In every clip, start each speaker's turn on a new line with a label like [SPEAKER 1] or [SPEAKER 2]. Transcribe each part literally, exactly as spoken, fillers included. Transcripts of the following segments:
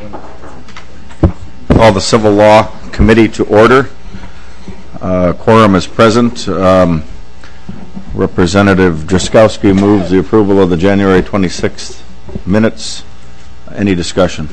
[SPEAKER 1] Call the Civil Law Committee to order. Uh, quorum is present. Um, Representative Drazkowski moves the approval of the January twenty-sixth minutes. Any discussion?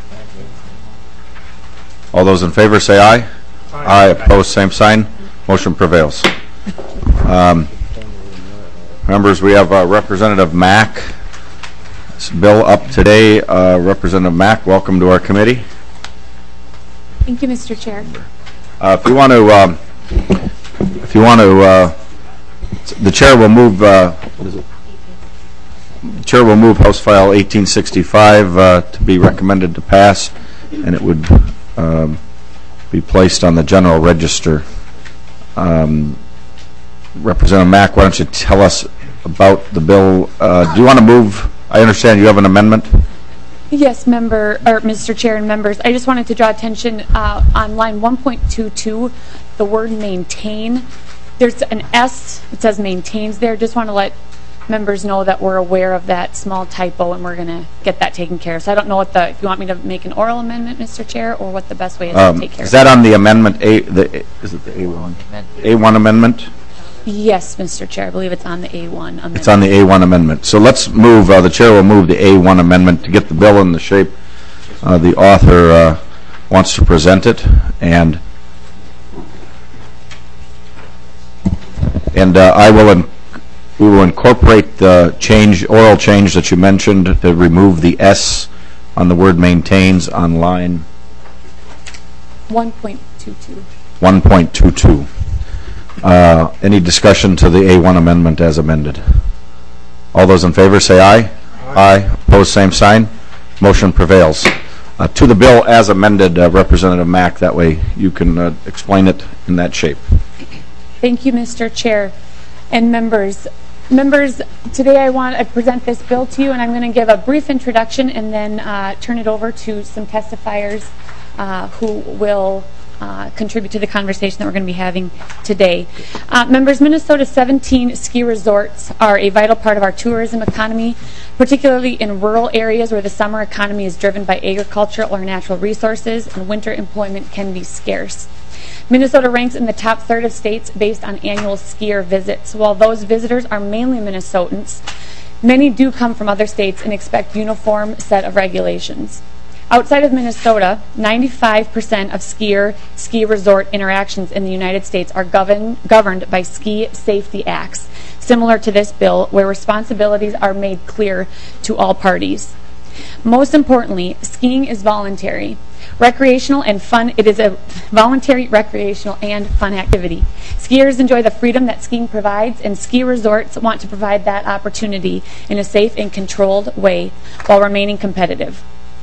[SPEAKER 1] All those in favor say aye. Aye. Aye. Opposed, same sign. Motion prevails. Um, members, we have uh, Representative Mack. This bill up today. Uh, Representative Mack, welcome to our committee.
[SPEAKER 2] Thank you, Mister Chair.
[SPEAKER 1] Uh, if you want to, um, if you want to, uh, the chair will move. Uh, what is it? The chair will move House File eighteen sixty-five uh, to be recommended to pass, and it would um, be placed on the general register. Um, Representative Mack, why don't you tell us about the bill? Uh, do you want to move? I understand you have an amendment.
[SPEAKER 2] Yes, member or Mister Chair and members. I just wanted to draw attention uh, on line one point two two, the word maintain. There's an S. It says maintains there. Just want to let members know that we're aware of that small typo, and we're going to get that taken care of. So I don't know what the if you want me to make an oral amendment, Mister Chair, or what the best way is um, to take care of it.
[SPEAKER 1] Is that on the amendment A? The is it the A one? A one amendment?
[SPEAKER 2] Yes, Mister Chair. I believe it's on the A one amendment.
[SPEAKER 1] It's on the A one amendment. So let's move. Uh, the chair will move the A one amendment to get the bill in the shape uh, the author uh, wants to present it, and and uh, I will. In we will incorporate the change, oral change that you mentioned to remove the S on the word maintains on line
[SPEAKER 2] one point two two.
[SPEAKER 1] one point two two. Uh, any discussion to the A one amendment as amended? All those in favor say aye. Aye. Aye. Opposed, same sign. Motion prevails. Uh, to the bill as amended, uh, Representative Mack, that way you can uh, explain it in that shape.
[SPEAKER 2] Thank you, Mister Chair and members. Members, today I want to present this bill to you, and I'm going to give a brief introduction and then uh, turn it over to some testifiers uh, who will Uh, contribute to the conversation that we're going to be having today. Uh, members, Minnesota's seventeen ski resorts are a vital part of our tourism economy, particularly in rural areas where the summer economy is driven by agriculture or natural resources and winter employment can be scarce. Minnesota ranks in the top third of states based on annual skier visits. While those visitors are mainly Minnesotans, many do come from other states and expect uniform set of regulations. Outside of Minnesota, ninety-five percent of skier ski resort interactions in the United States are govern, governed by ski safety acts, similar to this bill, where responsibilities are made clear to all parties. Most importantly, skiing is voluntary, recreational and fun. It is a voluntary, recreational, and fun activity. Skiers enjoy the freedom that skiing provides, and ski resorts want to provide that opportunity in a safe and controlled way while remaining competitive.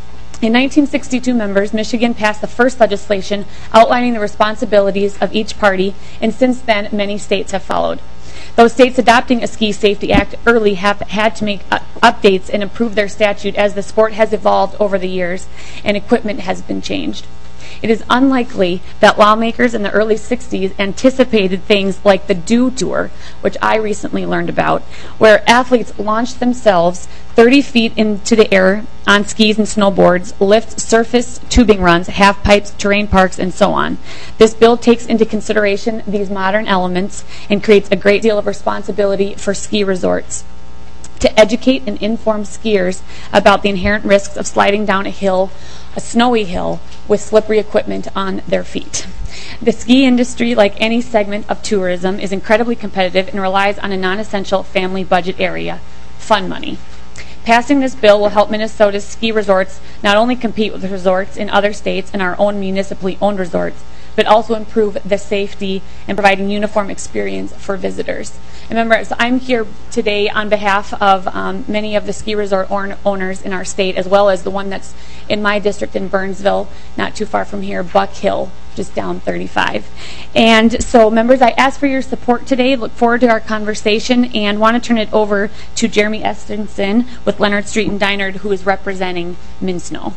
[SPEAKER 2] In nineteen sixty-two, members, Michigan passed the first legislation outlining the responsibilities of each party, and since then, many states have followed. Those states adopting a Ski Safety Act early have had to make uh, updates and improve their statute as the sport has evolved over the years and equipment has been changed. It is unlikely that lawmakers in the early sixties anticipated things like the Dew Tour, which I recently learned about, where athletes launched themselves thirty feet into the air on skis and snowboards, lift surface tubing runs, half pipes, terrain parks, and so on. This bill takes into consideration these modern elements and creates a great deal of responsibility for ski resorts to educate and inform skiers about the inherent risks of sliding down a hill, a snowy hill, with slippery equipment on their feet. The ski industry, like any segment of tourism, is incredibly competitive and relies on a non-essential family budget area, fun money. Passing this bill will help Minnesota's ski resorts not only compete with resorts in other states and our own municipally owned resorts, but also improve the safety and providing uniform experience for visitors. And remember, so I'm here today on behalf of um, many of the ski resort owners in our state, as well as the one that's in my district in Burnsville, not too far from here, Buck Hill, just down thirty-five. And so, members, I ask for your support today. Look forward to our conversation and want to turn it over to Jeremy Estenson with Leonard Street and Deinard, who is representing MnSNO.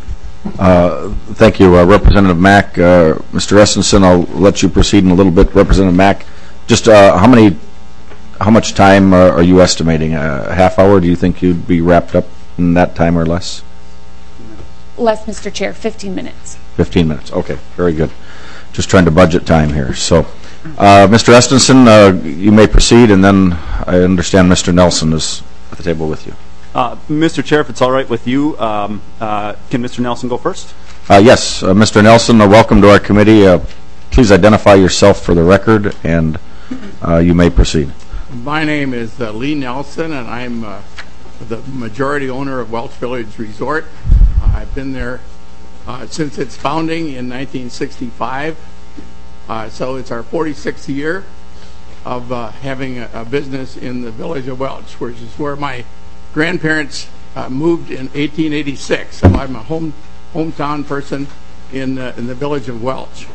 [SPEAKER 1] Uh, thank you, uh, Representative Mack. Uh, Mister Estenson, I'll let you proceed in a little bit. Representative Mack, just uh, how many, how much time uh, are you estimating? A half hour? Do you think you'd be wrapped up in that time or less?
[SPEAKER 2] less, Mister Chair, fifteen minutes.
[SPEAKER 1] fifteen minutes, okay, very good. Just trying to budget time here. So, uh, Mister Estenson, uh, you may proceed, and then I understand Mister Nelson is at the table with you.
[SPEAKER 3] Uh, Mister Chair, if it's all right with you, um, uh, can Mister Nelson go first?
[SPEAKER 1] Uh, yes, uh, Mister Nelson, uh, welcome to our committee. Uh, please identify yourself for the record, and uh, you may proceed.
[SPEAKER 4] My name is uh, Lee Nelson, and I'm uh, the majority owner of Welch Village Resort. Uh, I've been there uh, since its founding in nineteen sixty-five, uh, so it's our forty-sixth year of uh, having a, a business in the village of Welch, which is where my grandparents uh, moved in eighteen eighty-six. So I'm a home hometown person in uh, in the village of Welch.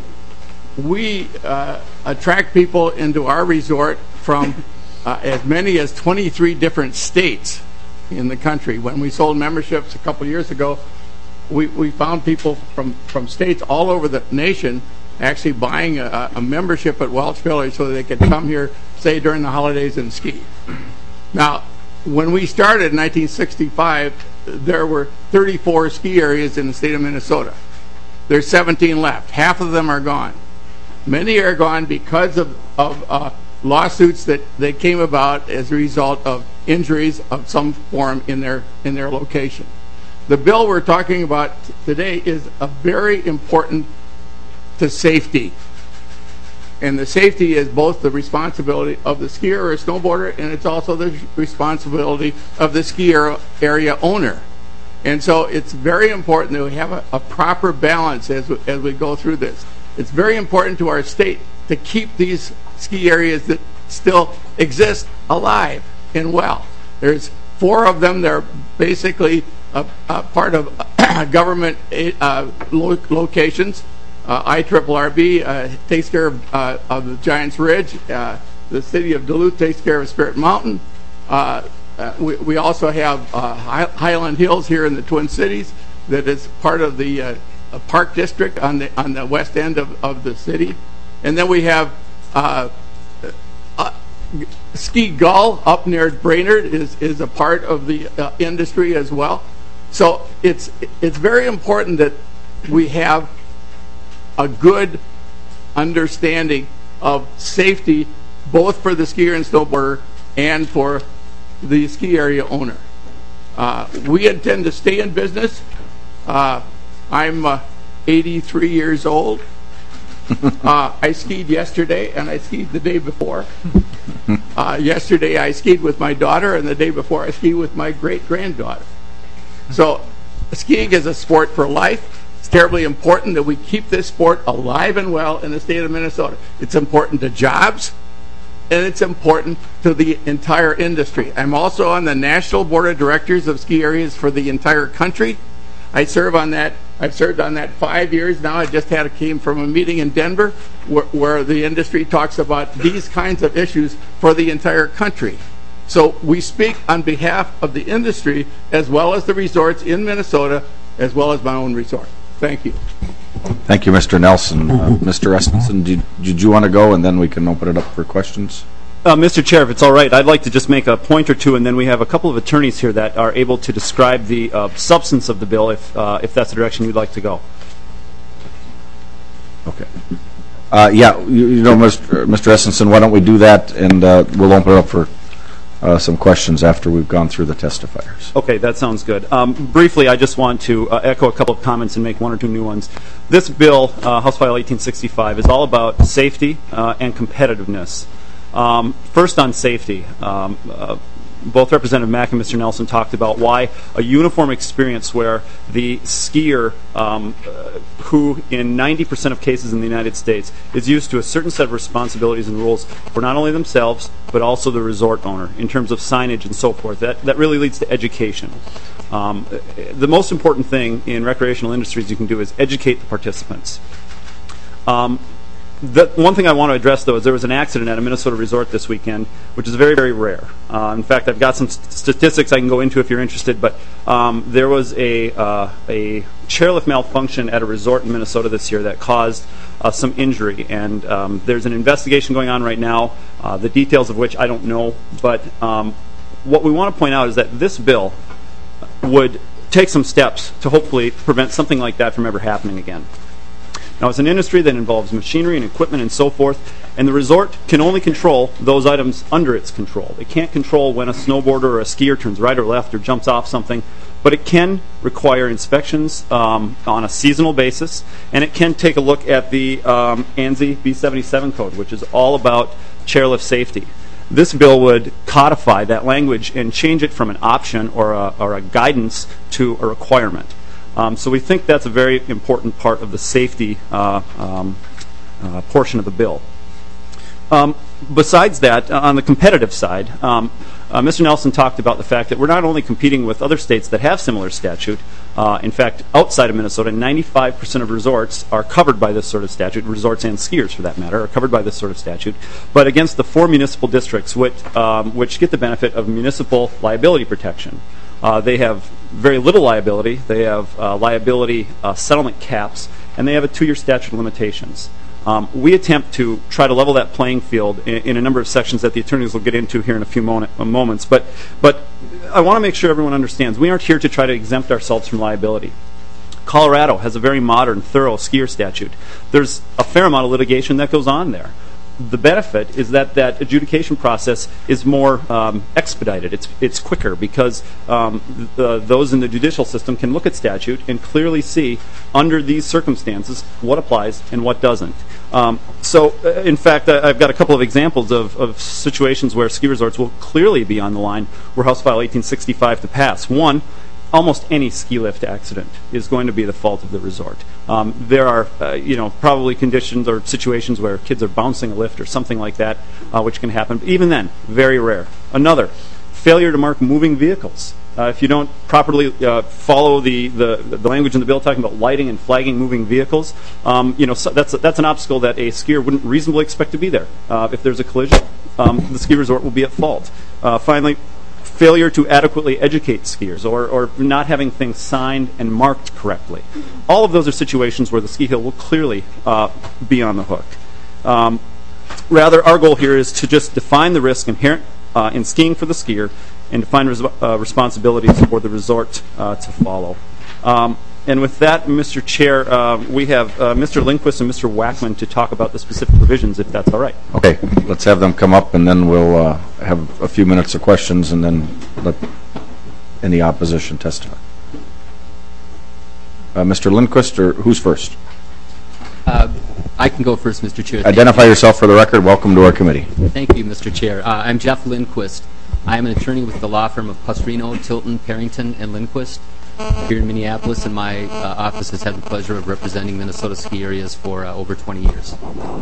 [SPEAKER 4] We uh, attract people into our resort from uh, as many as twenty-three different states in the country. When we sold memberships a couple years ago, we, we found people from, from states all over the nation actually buying a, a membership at Welch Village so that they could come here, say, during the holidays and ski. Now, when we started in nineteen sixty-five, there were thirty-four ski areas in the state of Minnesota. There's seventeen left. Half of them are gone. Many are gone because of, of uh, lawsuits that, that came about as a result of injuries of some form in their, in their location. The bill we're talking about today is a very important to safety. And the safety is both the responsibility of the skier or snowboarder, and it's also the responsibility of the ski area owner. And so it's very important that we have a, a proper balance as we, as we go through this. It's very important to our state to keep these ski areas that still exist alive and well. There's four of them. They're basically a, a part of government uh, lo locations. Uh, I R R B uh, takes care of, uh, of the Giants Ridge. Uh, the city of Duluth takes care of Spirit Mountain. Uh, uh, we, we also have uh, High Highland Hills here in the Twin Cities that is part of the uh, Park District on the on the west end of, of the city. And then we have uh, uh, Ski Gull up near Brainerd is, is a part of the uh, industry as well. So it's, it's very important that we have a good understanding of safety both for the skier and snowboarder and for the ski area owner. Uh, we intend to stay in business. Uh, I'm uh, eighty-three years old. Uh, I skied yesterday and I skied the day before. Uh, yesterday I skied with my daughter, and the day before I skied with my great-granddaughter. So skiing is a sport for life. It's terribly important that we keep this sport alive and well in the state of Minnesota. It's important to jobs, and it's important to the entire industry. I'm also on the National Board of Directors of Ski Areas for the entire country. I serve on that. I've served on that five years now. I just had a, came from a meeting in Denver where, where the industry talks about these kinds of issues for the entire country. So we speak on behalf of the industry as well as the resorts in Minnesota, as well as my own resort. Thank you.
[SPEAKER 1] Thank you, Mister Nelson. Uh, Mister Estenson, did, did you want to go, and then we can open it up for questions?
[SPEAKER 3] Uh, Mister Chair, if it's all right, I'd like to just make a point or two, and then we have a couple of attorneys here that are able to describe the uh, substance of the bill, if, uh, if that's the direction you'd like to go.
[SPEAKER 1] Okay. Uh, yeah, you, you know, Mister Mister Estenson, why don't we do that, and uh, we'll open it up for uh, some questions after we've gone through the testifiers.
[SPEAKER 3] Okay, that sounds good. Um, briefly, I just want to uh, echo a couple of comments and make one or two new ones. This bill, uh, House File eighteen sixty-five, is all about safety uh, and competitiveness. Um, first on safety, um, uh, both Representative Mack and Mister Nelson talked about why a uniform experience where the skier, um, uh, who in ninety percent of cases in the United States is used to a certain set of responsibilities and rules for not only themselves but also the resort owner in terms of signage and so forth. That, that really leads to education. Um, the most important thing in recreational industries you can do is educate the participants. Um, The one thing I want to address, though, is there was an accident at a Minnesota resort this weekend, which is very, very rare. Uh, in fact, I've got some st statistics I can go into if you're interested, but um, there was a, uh, a chairlift malfunction at a resort in Minnesota this year that caused uh, some injury, and um, there's an investigation going on right now, uh, the details of which I don't know, but um, what we want to point out is that this bill would take some steps to hopefully prevent something like that from ever happening again. Now, it's an industry that involves machinery and equipment and so forth, and the resort can only control those items under its control. It can't control when a snowboarder or a skier turns right or left or jumps off something, but it can require inspections um, on a seasonal basis, and it can take a look at the um, ANSI B seventy-seven code, which is all about chairlift safety. This bill would codify that language and change it from an option or a, or a guidance to a requirement. Um, so we think that's a very important part of the safety uh, um, uh, portion of the bill. Um, besides that, uh, on the competitive side, um, uh, Mister Nelson talked about the fact that we're not only competing with other states that have similar statute. Uh, in fact, outside of Minnesota, ninety-five percent of resorts are covered by this sort of statute. Resorts and skiers, for that matter, are covered by this sort of statute. But against the four municipal districts, which, um, which get the benefit of municipal liability protection. Uh, they have very little liability. They have uh, liability uh, settlement caps, and they have a two-year statute of limitations. Um, we attempt to try to level that playing field in, in a number of sections that the attorneys will get into here in a few moment, uh, moments. But, but I want to make sure everyone understands we aren't here to try to exempt ourselves from liability. Colorado has a very modern, thorough skier statute. There's a fair amount of litigation that goes on there. The benefit is that that adjudication process is more um, expedited. It's it's quicker because um, the, those in the judicial system can look at statute and clearly see under these circumstances what applies and what doesn't. Um, so, uh, in fact, I, I've got a couple of examples of, of situations where ski resorts will clearly be on the line where House File eighteen sixty-five to pass. One, almost any ski lift accident is going to be the fault of the resort. Um, there are, uh, you know, probably conditions or situations where kids are bouncing a lift or something like that, uh, which can happen. But even then, very rare. Another, failure to mark moving vehicles. Uh, if you don't properly uh, follow the, the the language in the bill talking about lighting and flagging moving vehicles, um, you know, so that's that's an obstacle that a skier wouldn't reasonably expect to be there. Uh, if there's a collision, um, the ski resort will be at fault. Uh, finally, failure to adequately educate skiers or, or not having things signed and marked correctly. All of those are situations where the ski hill will clearly uh, be on the hook. Um, rather, our goal here is to just define the risk inherent uh, in skiing for the skier and define res uh, responsibilities for the resort uh, to follow. Um, And with that, Mister Chair, uh, we have uh, Mister Lindquist and Mister Wackman to talk about the specific provisions, if that's all right.
[SPEAKER 1] Okay, let's have them come up, and then we'll uh, have a few minutes of questions, and then let any opposition testify. Uh, Mister Lindquist, or who's first?
[SPEAKER 5] Uh, I can go first, Mister Chair.
[SPEAKER 1] Identify yourself for the record. Welcome to our committee.
[SPEAKER 5] Thank you, Mister Chair. Uh, I'm Jeff Lindquist. I am an attorney with the law firm of Pusrino, Tilton, Parrington, and Lindquist here in Minneapolis, and my uh, office has had the pleasure of representing Minnesota ski areas for uh, over twenty years.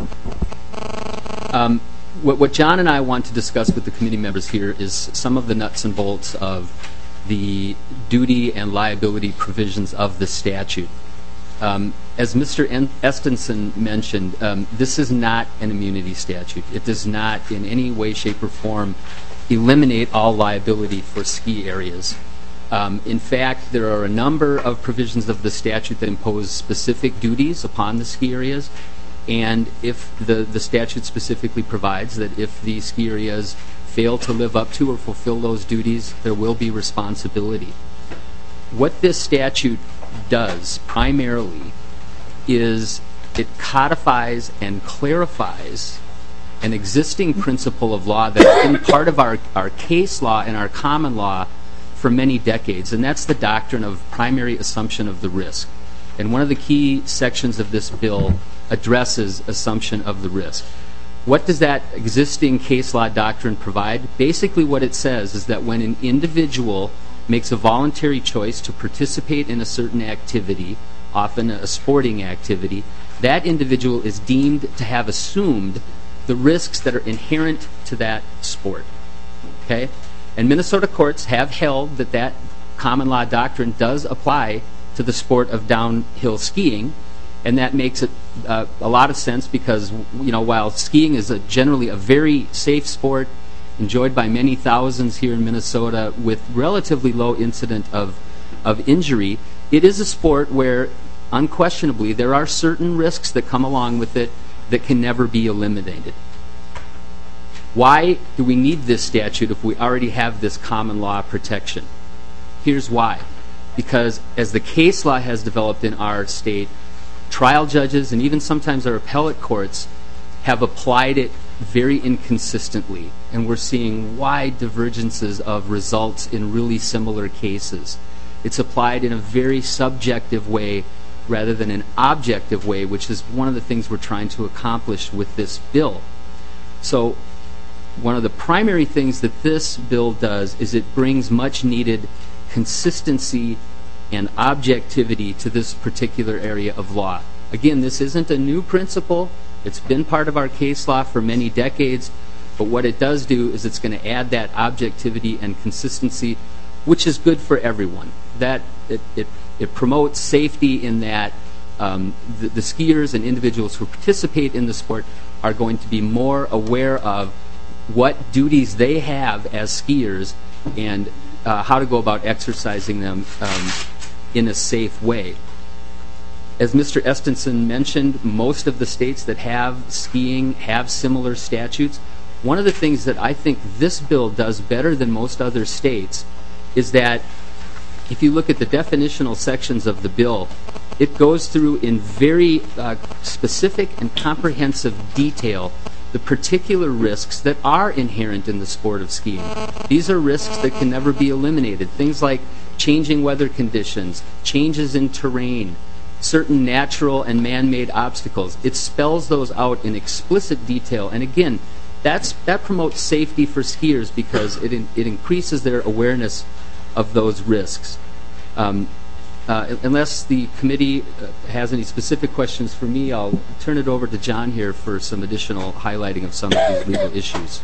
[SPEAKER 5] Um, what, what John and I want to discuss with the committee members here is some of the nuts and bolts of the duty and liability provisions of the statute. Um, as Mister Estenson mentioned, um, this is not an immunity statute. It does not in any way, shape, or form eliminate all liability for ski areas. Um, in fact, there are a number of provisions of the statute that impose specific duties upon the ski areas, and if the, the statute specifically provides that if the ski areas fail to live up to or fulfill those duties, there will be responsibility. What this statute does primarily is it codifies and clarifies an existing principle of law that has been part of our, our case law and our common law for many decades, and that's the doctrine of primary assumption of the risk. And one of the key sections of this bill addresses assumption of the risk. What does that existing case law doctrine provide? Basically what it says is that when an individual makes a voluntary choice to participate in a certain activity, often a sporting activity, that individual is deemed to have assumed the risks that are inherent to that sport. Okay? And Minnesota courts have held that that common law doctrine does apply to the sport of downhill skiing, and that makes it uh, a lot of sense because, you know, while skiing is a generally a very safe sport enjoyed by many thousands here in Minnesota with relatively low incident of, of injury, it is a sport where unquestionably there are certain risks that come along with it that can never be eliminated. Why do we need this statute if we already have this common law protection? Here's why. because as the case law has developed in our state, trial judges and even sometimes our appellate courts have applied it very inconsistently, and we're seeing wide divergences of results in really similar cases. It's applied in a very subjective way rather than an objective way, which is one of the things we're trying to accomplish with this bill. So one of the primary things that this bill does is it brings much needed consistency and objectivity to this particular area of law. Again, this isn't a new principle. It's been part of our case law for many decades, but what it does do is it's going to add that objectivity and consistency, which is good for everyone. That it, it, it promotes safety in that um, the, the skiers and individuals who participate in the sport are going to be more aware of what duties they have as skiers and uh, how to go about exercising them um, in a safe way. As Mister Estenson mentioned, most of the states that have skiing have similar statutes. One of the things that I think this bill does better than most other states is that if you look at the definitional sections of the bill, it goes through in very uh, specific and comprehensive detail the particular risks that are inherent in the sport of skiing. These are risks that can never be eliminated. Things like changing weather conditions, changes in terrain, certain natural and man-made obstacles. It spells those out in explicit detail, and again, that's, that promotes safety for skiers because it, in, it increases their awareness of those risks. Um, uh, unless the committee uh, has any specific questions for me, I'll turn it over to John here for some additional highlighting of some of these legal issues.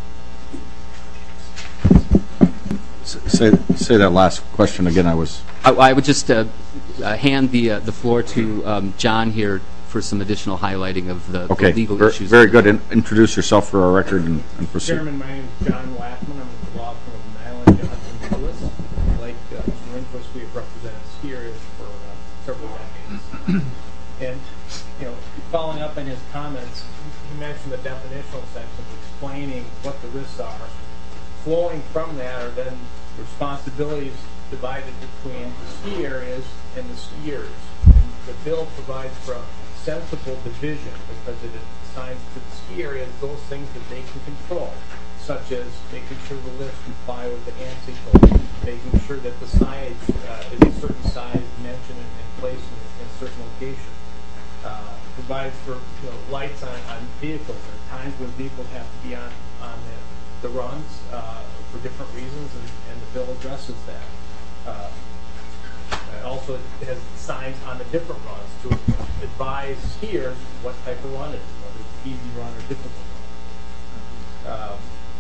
[SPEAKER 1] Say, say that last question again. I was.
[SPEAKER 5] I, I would just uh, uh, hand the uh, the floor to um, John here for some additional highlighting of the,
[SPEAKER 1] okay.
[SPEAKER 5] the legal
[SPEAKER 1] Ver
[SPEAKER 5] issues.
[SPEAKER 1] Very good. In introduce yourself for our record and, and proceed.
[SPEAKER 6] Chairman, my name is John Wackman. I'm with the law firm of Nyland, Johnson, Lewis. Like uh, Mister Lindquist, we have represented skiers for uh, several decades. And, you know, following up on his comments, he mentioned the definitional sections explaining what the risks are. Flowing from that are then responsibilities divided between the ski areas and the skiers. And the bill provides for a sensible division because it assigns to the ski areas those things that they can control, such as making sure the lifts comply with the ANSI code, making sure that the signage uh, is a certain size, dimension, and, and placed in, in a certain location. Uh, provides for you know, lights on, on vehicles. There are times when vehicles have to be on, on the, the runs uh, for different reasons, and, and the bill addresses that. Uh, it also has signs on the different runs to advise skiers what type of run it is, whether it's easy run or difficult run. Um,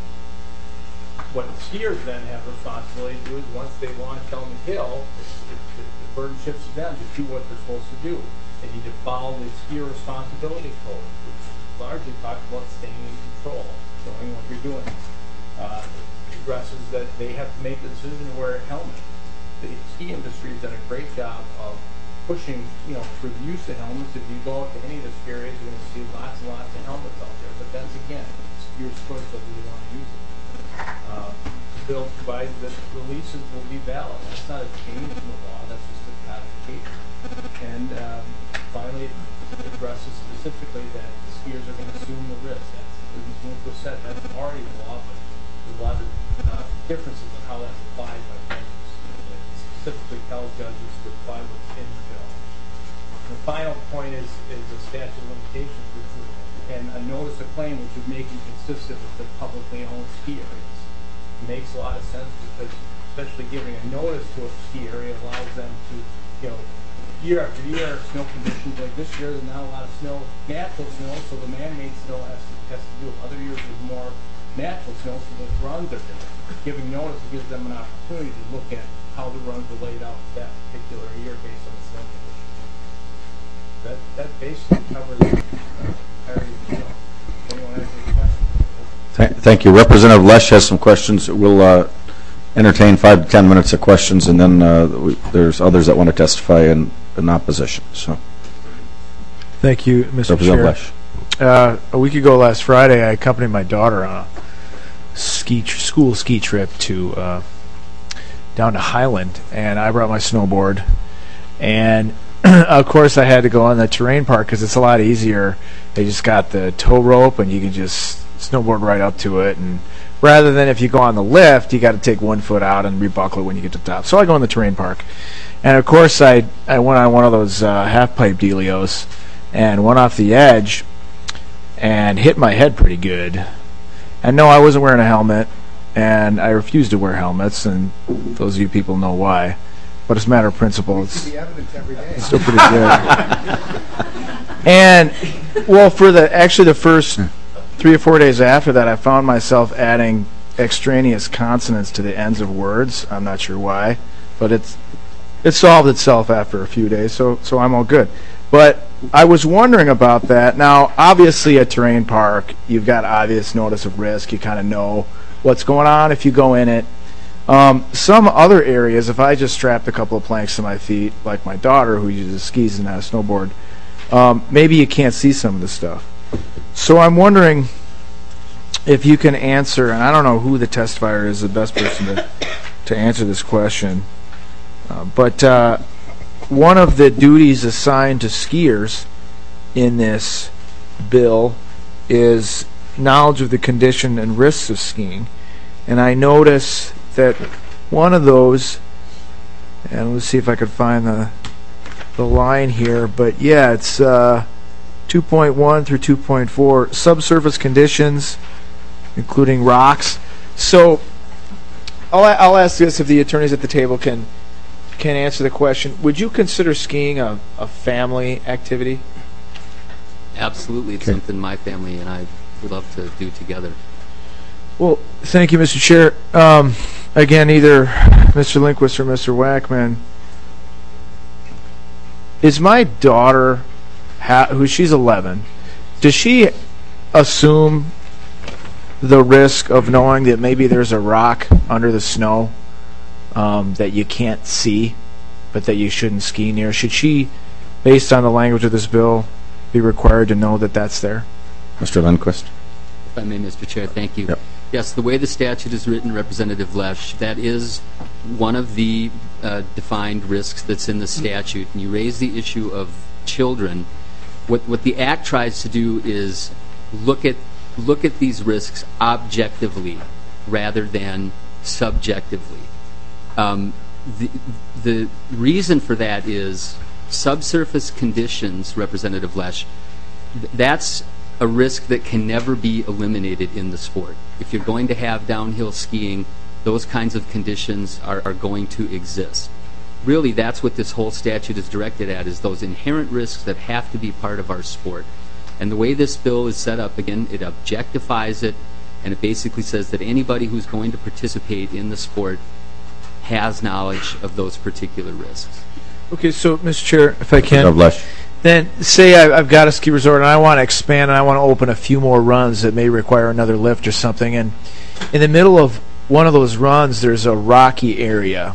[SPEAKER 6] what the skiers then have responsibility to do is once they launch down the hill, it, it, it, the burden shifts to them to do what they're supposed to do. They need to follow the skier responsibility code, which largely talks about staying in control, knowing what you're doing. Uh, it addresses that they have to make the decision to wear a helmet. The ski industry has done a great job of pushing, you know, for the use of helmets. If you go out to any of the ski areas, you're going to see lots and lots of helmets out there. But that's, again, skier's choice whether they want to use it. Uh, the bill provides that releases will be valid. That's not a change in the law. That's just a codification. And um, finally, it addresses specifically that the skiers are going to assume the risk. That's, as Mister Lindquist said, that's already the law, but there's a lot of uh, differences in how that's applied by judges. It specifically tells judges to apply what's in the bill. The final point is, is the statute of limitations, which is, and a notice of claim, which would make it consistent with the publicly owned ski areas. It makes a lot of sense because, especially giving a notice to a ski area allows them to, you know, year after year, snow conditions like this year, there's not a lot of snow, natural snow, so the man-made snow has to, has to do it. Other years there's more natural snow, so the runs are different. Giving notice gives them an opportunity to look at how the runs are laid out that particular year based on the snow conditions. That, that basically covers the uh, area of the bill. Anyone has any questions?
[SPEAKER 1] Th thank you. Representative Lesh has some questions. We'll uh, entertain five to ten minutes of questions, and then uh, we, there's others that want to testify in, in opposition. So,
[SPEAKER 7] thank you, Mister
[SPEAKER 1] Representative
[SPEAKER 7] Chair. Uh, a week ago last Friday, I accompanied my daughter on a ski tr school ski trip to uh, down to Highland, and I brought my snowboard. And, of course, I had to go on the terrain park because it's a lot easier. They just got the tow rope, and you can just snowboard right up to it. And rather than if you go on the lift, you got to take one foot out and rebuckle it when you get to the top. So I go in the terrain park. And, of course, I, I went on one of those uh, half-pipe dealios and went off the edge and hit my head pretty good. And no, I wasn't wearing a helmet, and I refuse to wear helmets, and those of you people know why. But it's a matter of principle. It's, it's still pretty good. And, well, for the actually the first three or four days after that, I found myself adding extraneous consonants to the ends of words. I'm not sure why, but it's it solved itself after a few days, so so I'm all good. But I was wondering about that. Now, obviously, at terrain park, you've got obvious notice of risk. You kind of know what's going on if you go in it. Um, some other areas, if I just strapped a couple of planks to my feet, like my daughter who uses skis and not a snowboard, um, maybe you can't see some of the stuff. So I'm wondering if you can answer, and I don't know who the testifier is the best person to, to answer this question, uh, but uh, one of the duties assigned to skiers in this bill is knowledge of the condition and risks of skiing. And I notice that one of those, and let's see if I could find the the line here, but yeah, it's uh, two point one through two point four, subsurface conditions, including rocks. So I'll, I'll ask this if the attorneys at the table can can answer the question. Would you consider skiing a, a family activity?
[SPEAKER 5] Absolutely. It's
[SPEAKER 7] Okay.
[SPEAKER 5] something my family and I would love to do together.
[SPEAKER 7] Well, thank you, Mister Chair. Um, again, either Mister Lindquist or Mister Wackman. Is my daughter, ha- who she's eleven, does she assume the risk of knowing that maybe there's a rock under the snow um, that you can't see, but that you shouldn't ski near? Should she, based on the language of this bill, be required to know that that's there?
[SPEAKER 1] Mister Lindquist.
[SPEAKER 5] If I may, Mister Chair, thank you.
[SPEAKER 1] Yep.
[SPEAKER 5] Yes, the way the statute is written, Representative Lesh, that is one of the uh, defined risks that's in the statute. And you raise the issue of children. What what the Act tries to do is look at look at these risks objectively rather than subjectively. Um, the the reason for that is subsurface conditions, Representative Lesh. th- That's a risk that can never be eliminated in the sport. If you're going to have downhill skiing, those kinds of conditions are, are going to exist. Really, that's what this whole statute is directed at, is those inherent risks that have to be part of our sport. And the way this bill is set up, again, it objectifies it, and it basically says that anybody who's going to participate in the sport has knowledge of those particular risks.
[SPEAKER 7] Okay, so, Mister Chair, if I can.
[SPEAKER 1] Of Lesh.
[SPEAKER 7] Then say I, I've got a ski resort and I want to expand and I want to open a few more runs that may require another lift or something. And in the middle of one of those runs, there's a rocky area.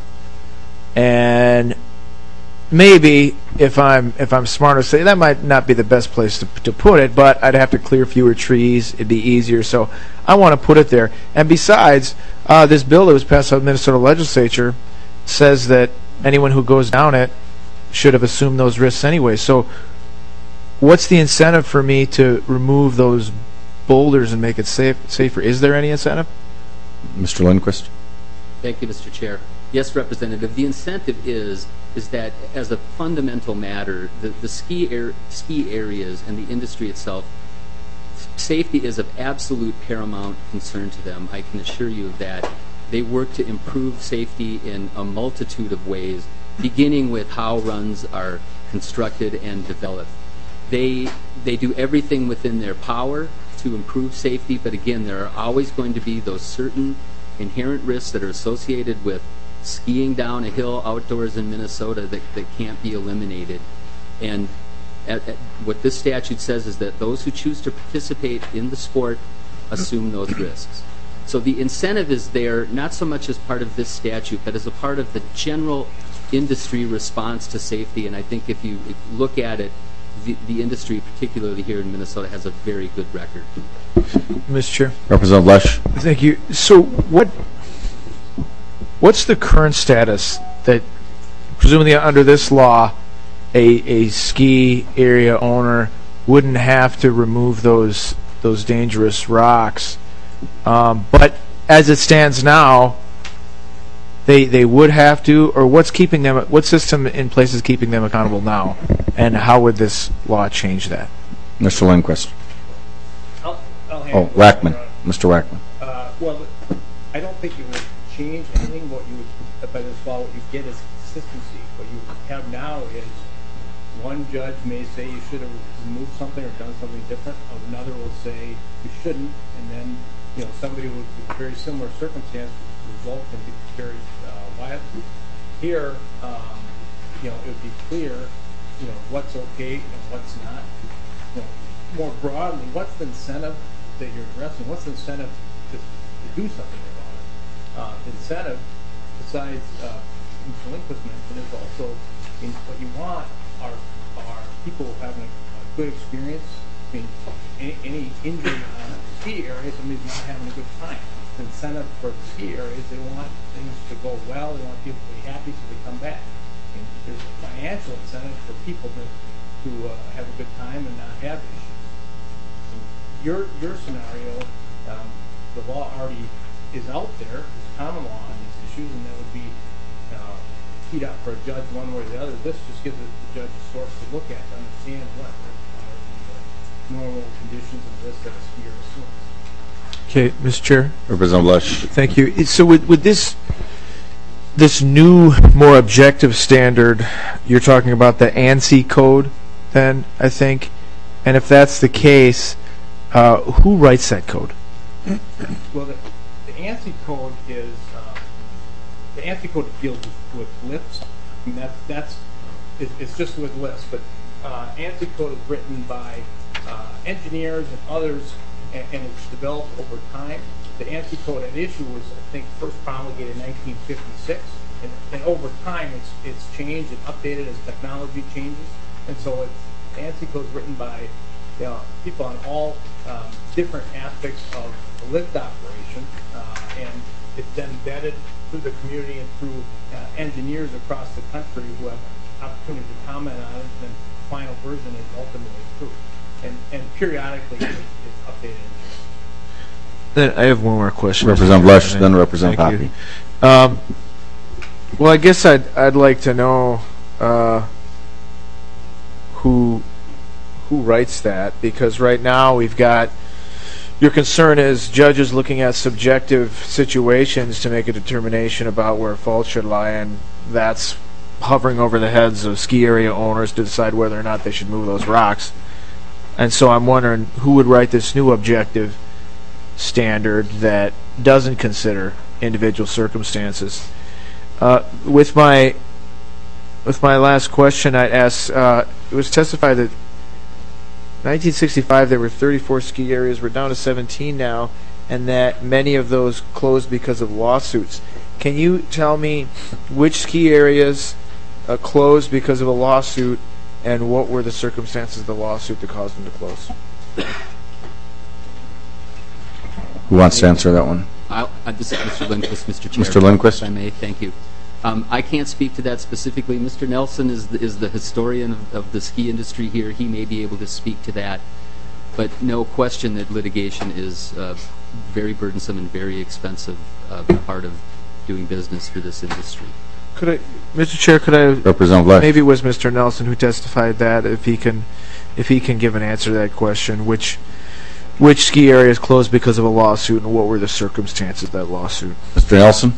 [SPEAKER 7] And maybe if I'm if I'm smart, say that might not be the best place to to put it, but I'd have to clear fewer trees. It'd be easier. So I want to put it there. And besides, uh, this bill that was passed by the Minnesota legislature says that anyone who goes down it should have assumed those risks anyway. So what's the incentive for me to remove those boulders and make it safe, safer? Is there any incentive?
[SPEAKER 1] Mister Lindquist.
[SPEAKER 5] Thank you, Mister Chair. Yes, Representative. The incentive is is that as a fundamental matter, the, the ski air, ski areas and the industry itself, safety is of absolute paramount concern to them. I can assure you of that. They work to improve safety in a multitude of ways, beginning with how runs are constructed and developed. They they do everything within their power to improve safety, but again, there are always going to be those certain inherent risks that are associated with skiing down a hill outdoors in Minnesota that, that can't be eliminated. And at, at what this statute says is that those who choose to participate in the sport assume those risks. So the incentive is there not so much as part of this statute, but as a part of the general industry response to safety. And I think if you, if you look at it, the, the industry, particularly here in Minnesota, has a very good record.
[SPEAKER 7] Mister Chair.
[SPEAKER 1] Representative Lesh.
[SPEAKER 7] Thank you. So what what's the current status that, presumably under this law, a, a ski area owner wouldn't have to remove those those dangerous rocks, um, but as it stands now, they they would have to, or what's keeping them? What system in place is keeping them accountable now, and how would this law change that?
[SPEAKER 1] Mister Lindquist.
[SPEAKER 6] I'll, I'll
[SPEAKER 1] Oh,
[SPEAKER 6] handle it.
[SPEAKER 1] Wackman. Mister Wackman.
[SPEAKER 6] Uh, well, I don't think it would change anything. What you would, by this law, what you get is consistency. What you have now is one judge may say you should have removed something or done something different. Another will say you shouldn't, and then you know somebody with a very similar circumstance, the result can be very uh, wild. Here, um, you know, it would be clear, you know, what's okay and what's not. You know, more broadly, what's the incentive that you're addressing? What's the incentive to, to do something about it? Uh, the incentive, besides uh, Mister Lindquist mentioned, is also in what you want are are people having a, a good experience. I mean, any, any injury on a ski area, somebody's not having a good time. The incentive for ski areas, they want things to go well. They want people to be happy, so they come back. And there's a financial incentive for people to to uh, have a good time and not have issues. In your your scenario, um, the law already is out there. There's common law on these issues, and that would be uh, teed up for a judge one way or the other. This just gives the judge a source to look at to understand what are the uh, normal conditions of risk that a skier assumes.
[SPEAKER 7] Okay, Mister Chair.
[SPEAKER 1] Representative Lesh.
[SPEAKER 7] Thank you. So with, with this this new, more objective standard, you're talking about the ANSI code, then, I think? And if that's the case, uh, who writes that code?
[SPEAKER 6] Well, the, the ANSI code is, uh, the ANSI code deals with, with lifts. I mean, that's, that's it, it's just with lifts, but uh, ANSI code is written by uh, engineers and others, and, and it's developed over time. The ANSI code at issue was, I think, first promulgated in nineteen fifty-six, and, and over time it's it's changed and updated as technology changes. And so it's, the ANSI code is written by you know, people on all um, different aspects of the lift operation, uh, and it's then vetted through the community and through uh, engineers across the country who have opportunity to comment on it, and then the final version is ultimately approved. And, and periodically it's, it's updated and changed.
[SPEAKER 7] Then I have one more question.
[SPEAKER 1] Representative Lesh, then Representative
[SPEAKER 7] Thank
[SPEAKER 1] Hoppe.
[SPEAKER 7] you. Um, well, I guess I'd I'd like to know uh, who who writes that, because right now we've got, your concern is judges looking at subjective situations to make a determination about where fault should lie, and that's hovering over the heads of ski area owners to decide whether or not they should move those rocks. And so I'm wondering who would write this new objective standard that doesn't consider individual circumstances. Uh, with my with my last question, I'd ask, uh, it was testified that nineteen sixty-five there were thirty-four ski areas, we're down to seventeen now, and that many of those closed because of lawsuits. Can you tell me which ski areas uh, closed because of a lawsuit, and what were the circumstances of the lawsuit that caused them to close?
[SPEAKER 1] Who wants to answer that one?
[SPEAKER 5] I'll, uh, this is Mister Lindquist, Mister Chair.
[SPEAKER 1] Mister Lindquist.
[SPEAKER 5] If I may, thank you. Um, I can't speak to that specifically. Mister Nelson is the, is the historian of, of the ski industry here. He may be able to speak to that. But no question that litigation is uh, very burdensome and very expensive uh, part of doing business for this industry.
[SPEAKER 7] Could I, Mister Chair, could I,
[SPEAKER 1] Representative Lesh.
[SPEAKER 7] maybe it was Mister Nelson who testified that, if he can, if he can give an answer to that question, which which ski areas closed because of a lawsuit, and what were the circumstances of that lawsuit?
[SPEAKER 1] Mister Nelson.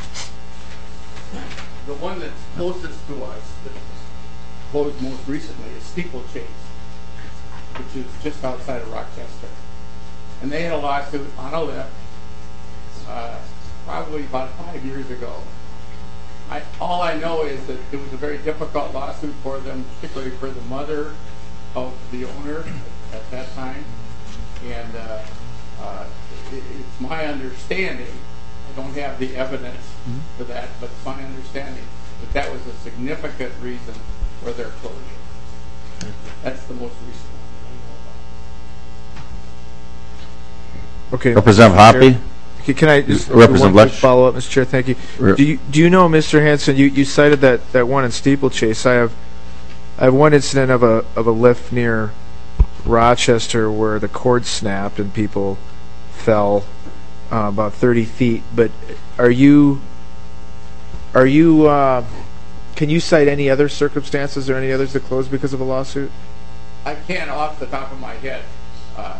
[SPEAKER 4] The one that's closest to us, that was closed most recently, is Steeplechase, which is just outside of Rochester. And they had a lawsuit on a lift uh, probably about five years ago. I, all I know is that it was a very difficult lawsuit for them, particularly for the mother of the owner at that time. And uh, uh, it, it's my understanding, I don't have the evidence mm-hmm. for that, but it's my understanding that that was a significant reason for their closure. That's the most recent one that I know about.
[SPEAKER 7] Okay.
[SPEAKER 1] Representative Hoppe.
[SPEAKER 7] Okay, can I just
[SPEAKER 1] Representative
[SPEAKER 7] one quick
[SPEAKER 1] Lesh?
[SPEAKER 7] follow up, Mister Chair? Thank you.
[SPEAKER 1] Re-
[SPEAKER 7] Do you do you know, Mister Hanson? You, you cited that, that one in Steeplechase. I have I have one incident of a of a lift near Rochester where the cord snapped and people fell uh, about thirty feet. But are you are you uh, can you cite any other circumstances or any others that closed because of a lawsuit?
[SPEAKER 4] I can't off the top of my head, uh,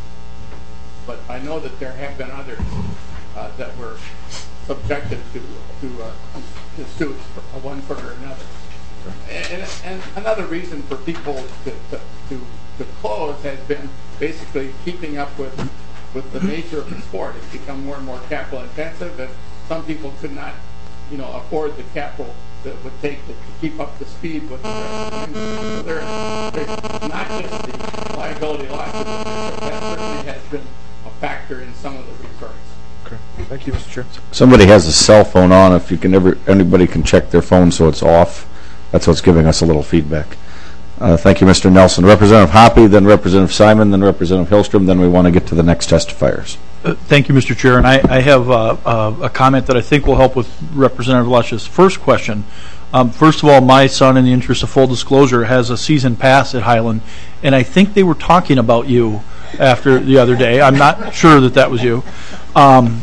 [SPEAKER 4] but I know that there have been others uh, that were subjected to to, uh, to suits, for one for another. And, and another reason for people to, to, to, to close has been basically keeping up with with the nature of the sport. It's become more and more capital intensive, and some people could not, you know, afford the capital that it would take to, to keep up the speed with the rest of the industry. So there, there's not just the liability losses, but that certainly has been a factor in some of the resorts.
[SPEAKER 7] Okay. Thank you, Mister Chair.
[SPEAKER 1] Somebody has a cell phone on. If you can ever, anybody can check their phone so it's off. That's what's giving us a little feedback. Uh, thank you, Mister Nelson. Representative Hoppe, then Representative Simon, then Representative Hillstrom. Then we want to get to the next testifiers.
[SPEAKER 8] Uh, thank you, Mister Chair. And I, I have uh, uh, a comment that I think will help with Representative Lush's first question. Um, first of all, my son, in the interest of full disclosure, has a season pass at Highland, and I think they were talking about you after the other day. I'm not sure that that was you. Um,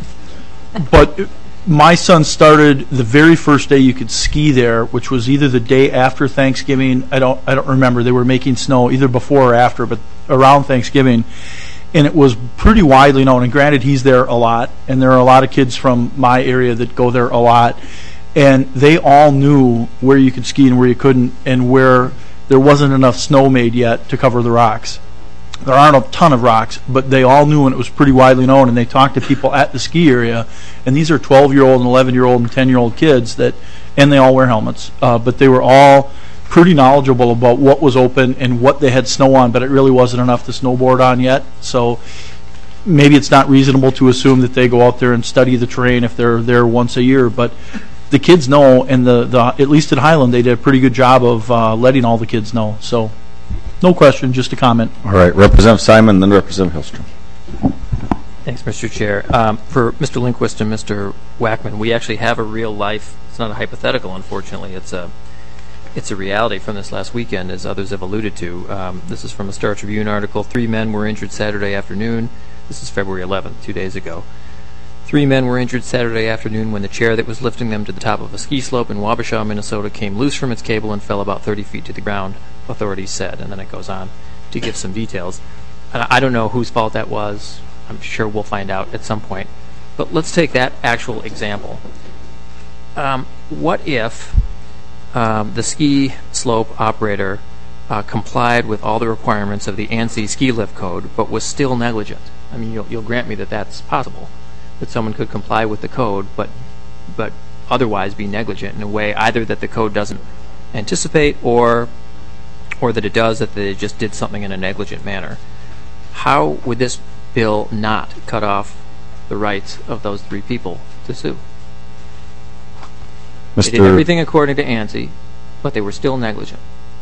[SPEAKER 8] but my son started the very first day you could ski there, which was either the day after Thanksgiving. I don't I don't remember. They were making snow either before or after, but around Thanksgiving. And it was pretty widely known. And granted, he's there a lot, and there are a lot of kids from my area that go there a lot. And they all knew where you could ski and where you couldn't, and where there wasn't enough snow made yet to cover the rocks. There aren't a ton of rocks, but they all knew, and it was pretty widely known, and they talked to people at the ski area, and these are twelve-year-old and eleven-year-old and ten-year-old kids, that, and they all wear helmets, uh, but they were all pretty knowledgeable about what was open and what they had snow on, but it really wasn't enough to snowboard on yet. So maybe it's not reasonable to assume that they go out there and study the terrain if they're there once a year, but the kids know, and the, the at least at Highland, they did a pretty good job of uh, letting all the kids know. So no question, just a comment.
[SPEAKER 1] All right, Representative Simon, then Representative Hillstrom.
[SPEAKER 9] Thanks, Mister Chair. Um, for Mister Lindquist and Mister Wackman, we actually have a real life. It's not a hypothetical, unfortunately. It's a it's a reality from this last weekend, as others have alluded to. Um, this is from a Star Tribune article. Three men were injured Saturday afternoon. This is February eleventh, two days ago. Three men were injured Saturday afternoon when the chair that was lifting them to the top of a ski slope in Wabasha, Minnesota, came loose from its cable and fell about thirty feet to the ground, authorities said. And then it goes on to give some details. And I don't know whose fault that was. I'm sure we'll find out at some point. But let's take that actual example. Um, what if um, the ski slope operator uh, complied with all the requirements of the ANSI ski lift code, but was still negligent? I mean, you'll, you'll grant me that that's possible, that someone could comply with the code, but but otherwise be negligent in a way either that the code doesn't anticipate, or or that it does, that they just did something in a negligent manner. How would this bill not cut off the rights of those three people to sue?
[SPEAKER 1] Mister
[SPEAKER 9] They did everything according to ANSI, but they were still negligent.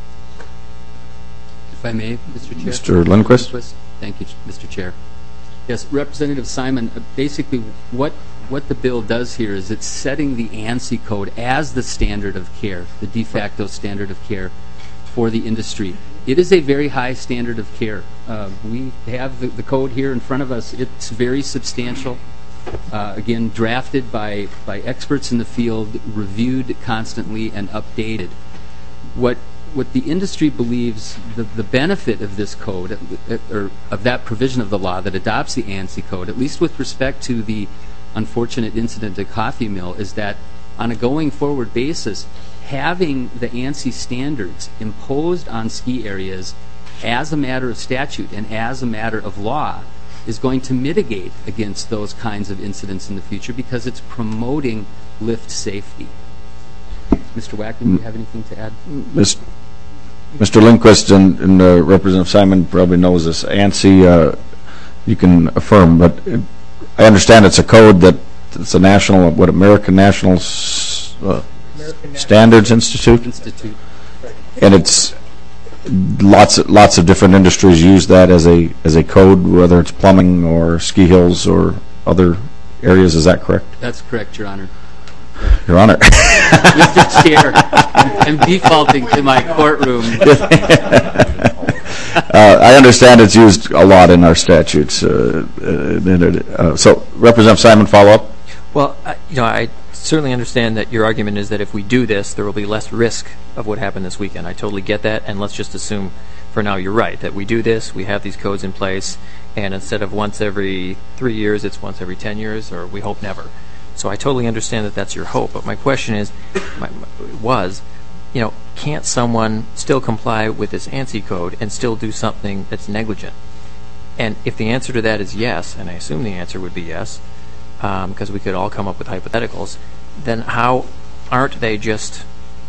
[SPEAKER 5] If I may, Mister Chair.
[SPEAKER 1] Mister Lindquist.
[SPEAKER 5] Thank you, Mister Chair. Yes, Representative Simon, uh, basically what what the bill does here is it's setting the ANSI code as the standard of care, the de facto standard of care for the industry. It is a very high standard of care. Uh, we have the, the code here in front of us. It's very substantial. Uh, again, drafted by, by experts in the field, reviewed constantly and updated. What what the industry believes the, the benefit of this code, or of that provision of the law that adopts the ANSI code, at least with respect to the unfortunate incident at Coffee Mill, is that on a going forward basis, having the ANSI standards imposed on ski areas as a matter of statute and as a matter of law is going to mitigate against those kinds of incidents in the future, because it's promoting lift safety. Mister Wackman, do you have anything to add?
[SPEAKER 1] Mister Lindquist and, and uh, Representative Simon probably knows this. ANSI, uh, you can affirm, but it, I understand it's a code that it's a national, what, American National uh, American Standards National Institute?
[SPEAKER 5] Institute.
[SPEAKER 1] And it's lots of, lots of different industries use that as a as a code, whether it's plumbing or ski hills or other areas. Is that correct?
[SPEAKER 5] That's correct, Your Honor.
[SPEAKER 1] Your Honor.
[SPEAKER 5] Mister Chair, I'm defaulting to my courtroom.
[SPEAKER 1] uh, I understand it's used a lot in our statutes. Uh, uh, so, Representative Simon, follow up?
[SPEAKER 9] Well, uh, you know, I certainly understand that your argument is that if we do this, there will be less risk of what happened this weekend. I totally get that, and let's just assume for now you're right, that we do this, we have these codes in place, and instead of once every three years, it's once every ten years, or we hope never. So I totally understand that that's your hope, but my question is, my, was, you know, can't someone still comply with this ANSI code and still do something that's negligent? And if the answer to that is yes, and I assume the answer would be yes, because um, we could all come up with hypotheticals, then how aren't they just,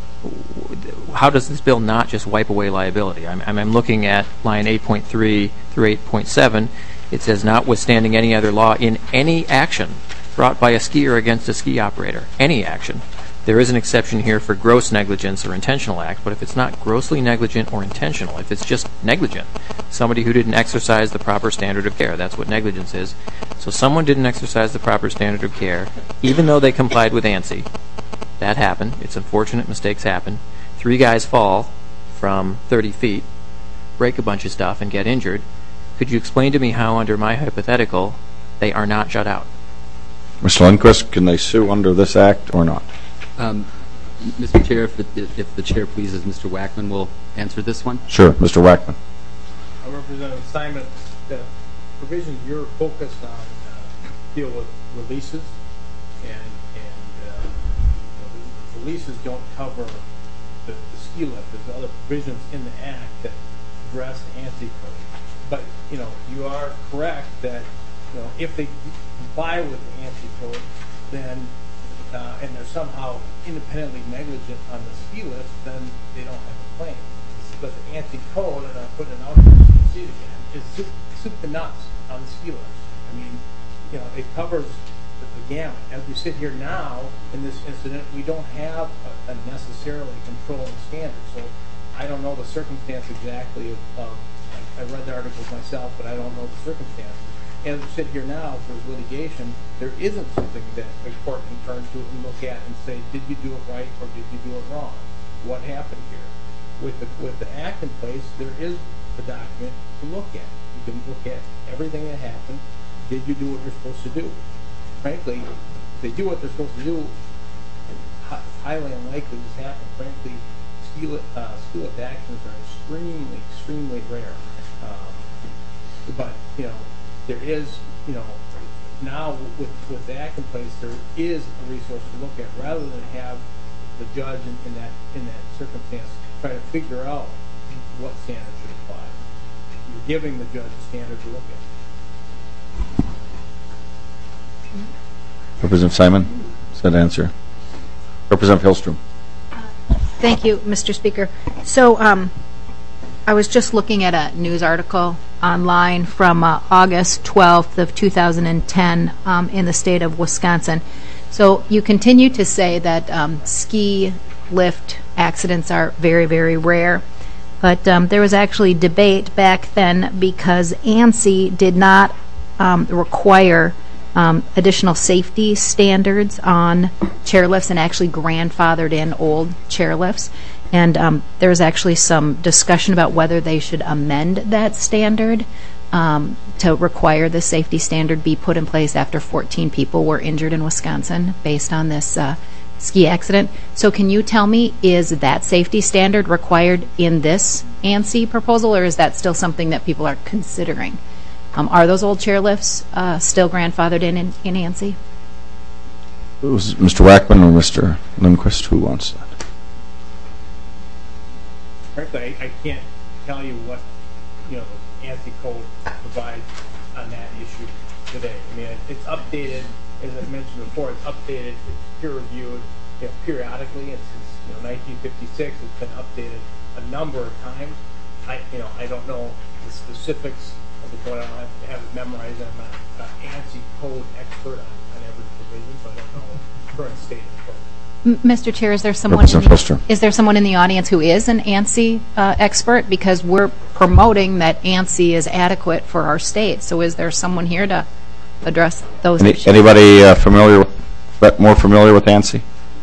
[SPEAKER 9] how does this bill not just wipe away liability? I'm, I'm looking at line eight point three through eight point seven. It says, notwithstanding any other law in any action brought by a skier against a ski operator, any action. There is an exception here for gross negligence or intentional act, but if it's not grossly negligent or intentional, if it's just negligent, somebody who didn't exercise the proper standard of care, that's what negligence is. So someone didn't exercise the proper standard of care, even though they complied with ANSI. That happened. It's unfortunate. Mistakes happen. Three guys fall from thirty feet, break a bunch of stuff, and get injured. Could you explain to me how, under my hypothetical, they are not shut out?
[SPEAKER 1] Mister Lundquist, can they sue under this act or not?
[SPEAKER 5] Um, Mister Chair, if the, if the Chair pleases, Mister Wackman will answer this one.
[SPEAKER 1] Sure, Mister Wackman.
[SPEAKER 6] Uh, Representative Simon, the provisions you're focused on uh, deal with releases, and, and uh, you know, the releases don't cover the, the ski lift. There's other provisions in the Act that address the ANSI code. But, you know, you are correct that, you know, if they comply with the ANSI code, then uh, and they're somehow independently negligent on the ski lift, then they don't have a claim. But the ANSI code, and I'll put it out there so you can see it again, is soup, soup to nuts on the ski lift. I mean, you know, it covers the, the gamut. As we sit here now in this incident, we don't have a, a necessarily controlling standard. So I don't know the circumstance exactly of, of I read the articles myself, but I don't know the circumstances. As we sit here now, if there's litigation, there isn't something that a court can turn to and look at and say, did you do it right or did you do it wrong? What happened here? With the, with the act in place, there is a document to look at. You can look at everything that happened. Did you do what you're supposed to do? Frankly, if they do what they're supposed to do, it's highly unlikely this happens. Frankly, ski lift, uh, ski lift actions are extremely, extremely rare. Um, but, you know, there is, you know, now with, with the act in place, there is a resource to look at rather than have the judge in, in that in that circumstance try to figure out what standard should apply. You're giving the judge a standard to look at.
[SPEAKER 1] Representative Simon, does that answer? Representative Hillstrom.
[SPEAKER 10] Thank you, Mister Speaker. So um, I was just looking at a news article online from uh, August twelfth of two thousand ten um, in the state of Wisconsin. So you continue to say that um, ski lift accidents are very, very rare. But um, there was actually debate back then because ANSI did not um, require um, additional safety standards on chairlifts and actually grandfathered in old chairlifts. And um, there's actually some discussion about whether they should amend that standard um, to require the safety standard be put in place after fourteen people were injured in Wisconsin based on this uh, ski accident. So can you tell me, is that safety standard required in this ANSI proposal, or is that still something that people are considering? Um, are those old chairlifts uh, still grandfathered in, in in ANSI?
[SPEAKER 1] It was Mister Wackman or Mister Lundquist who wants that?
[SPEAKER 6] Frankly, I, I can't tell you what, you know, the ANSI code provides on that issue today. I mean, it, it's updated, as I mentioned before, it's updated, it's peer-reviewed, you know, periodically, and since, you know, nineteen fifty-six, it's been updated a number of times. I, you know, I don't know the specifics of the code. I don't have to have it memorized. I'm not an ANSI code expert on, on every provision, so I don't know the current state of the code.
[SPEAKER 10] Mister Chair, is there someone in the, is there someone in the audience who is an ANSI uh, expert? Because we're promoting that ANSI is adequate for our state. So is there someone here to address those
[SPEAKER 1] Any,
[SPEAKER 10] issues.
[SPEAKER 1] anybody uh, familiar, but more familiar with ANSI?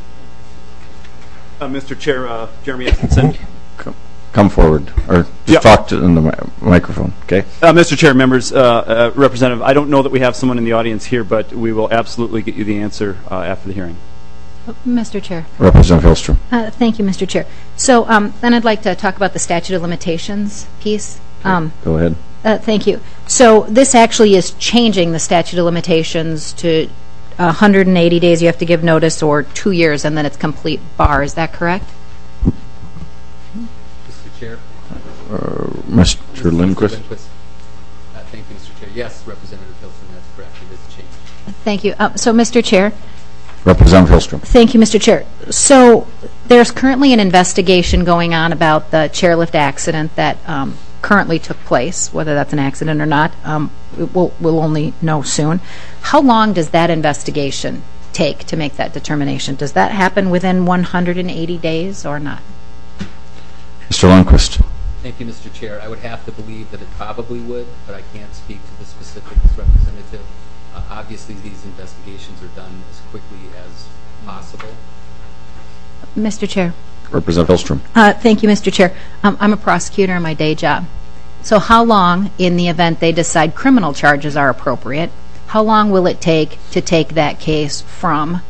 [SPEAKER 3] Uh, Mister Chair, uh, Jeremy Atkinson.
[SPEAKER 1] Come, come forward, or just
[SPEAKER 3] Yep.
[SPEAKER 1] talk to in the mi- microphone. Okay.
[SPEAKER 3] Uh, Mister Chair, members, uh, uh, Representative, I don't know that we have someone in the audience here, but we will absolutely get you the answer uh, after the hearing.
[SPEAKER 10] Mister Chair.
[SPEAKER 1] Representative Hillstrom.
[SPEAKER 10] Uh, Thank you, Mister Chair. So um, then I'd like to talk about the statute of limitations piece. Um,
[SPEAKER 1] Go ahead.
[SPEAKER 10] uh, Thank you. So this actually is changing the statute of limitations to one hundred eighty days you have to give notice, or two years, and then it's complete bar. Is that correct?
[SPEAKER 5] Mister Chair.
[SPEAKER 1] Uh, Mister Lindquist.
[SPEAKER 5] Uh, thank you, Mister Chair. Yes, Representative Hilton, that's correct. It is changed.
[SPEAKER 10] Thank you. Uh, So, Mister Chair.
[SPEAKER 1] Representative Hillstrom.
[SPEAKER 10] Thank you, Mister Chair. So there's currently an investigation going on about the chairlift accident that um, currently took place. Whether that's an accident or not, um, we'll, we'll only know soon. How long does that investigation take to make that determination? Does that happen within one hundred eighty days or not?
[SPEAKER 1] Mister Lundquist.
[SPEAKER 5] Thank you, Mister Chair. I would have to believe that it probably would, but I can't speak to the specifics, Representative. Uh, obviously, these investigations are done as quickly as possible.
[SPEAKER 10] Mister Chair.
[SPEAKER 1] Representative Hillstrom.
[SPEAKER 10] Uh, thank you, Mister Chair. Um, I'm a prosecutor in my day job. So how long, in the event they decide criminal charges are appropriate, how long will it take to take that case from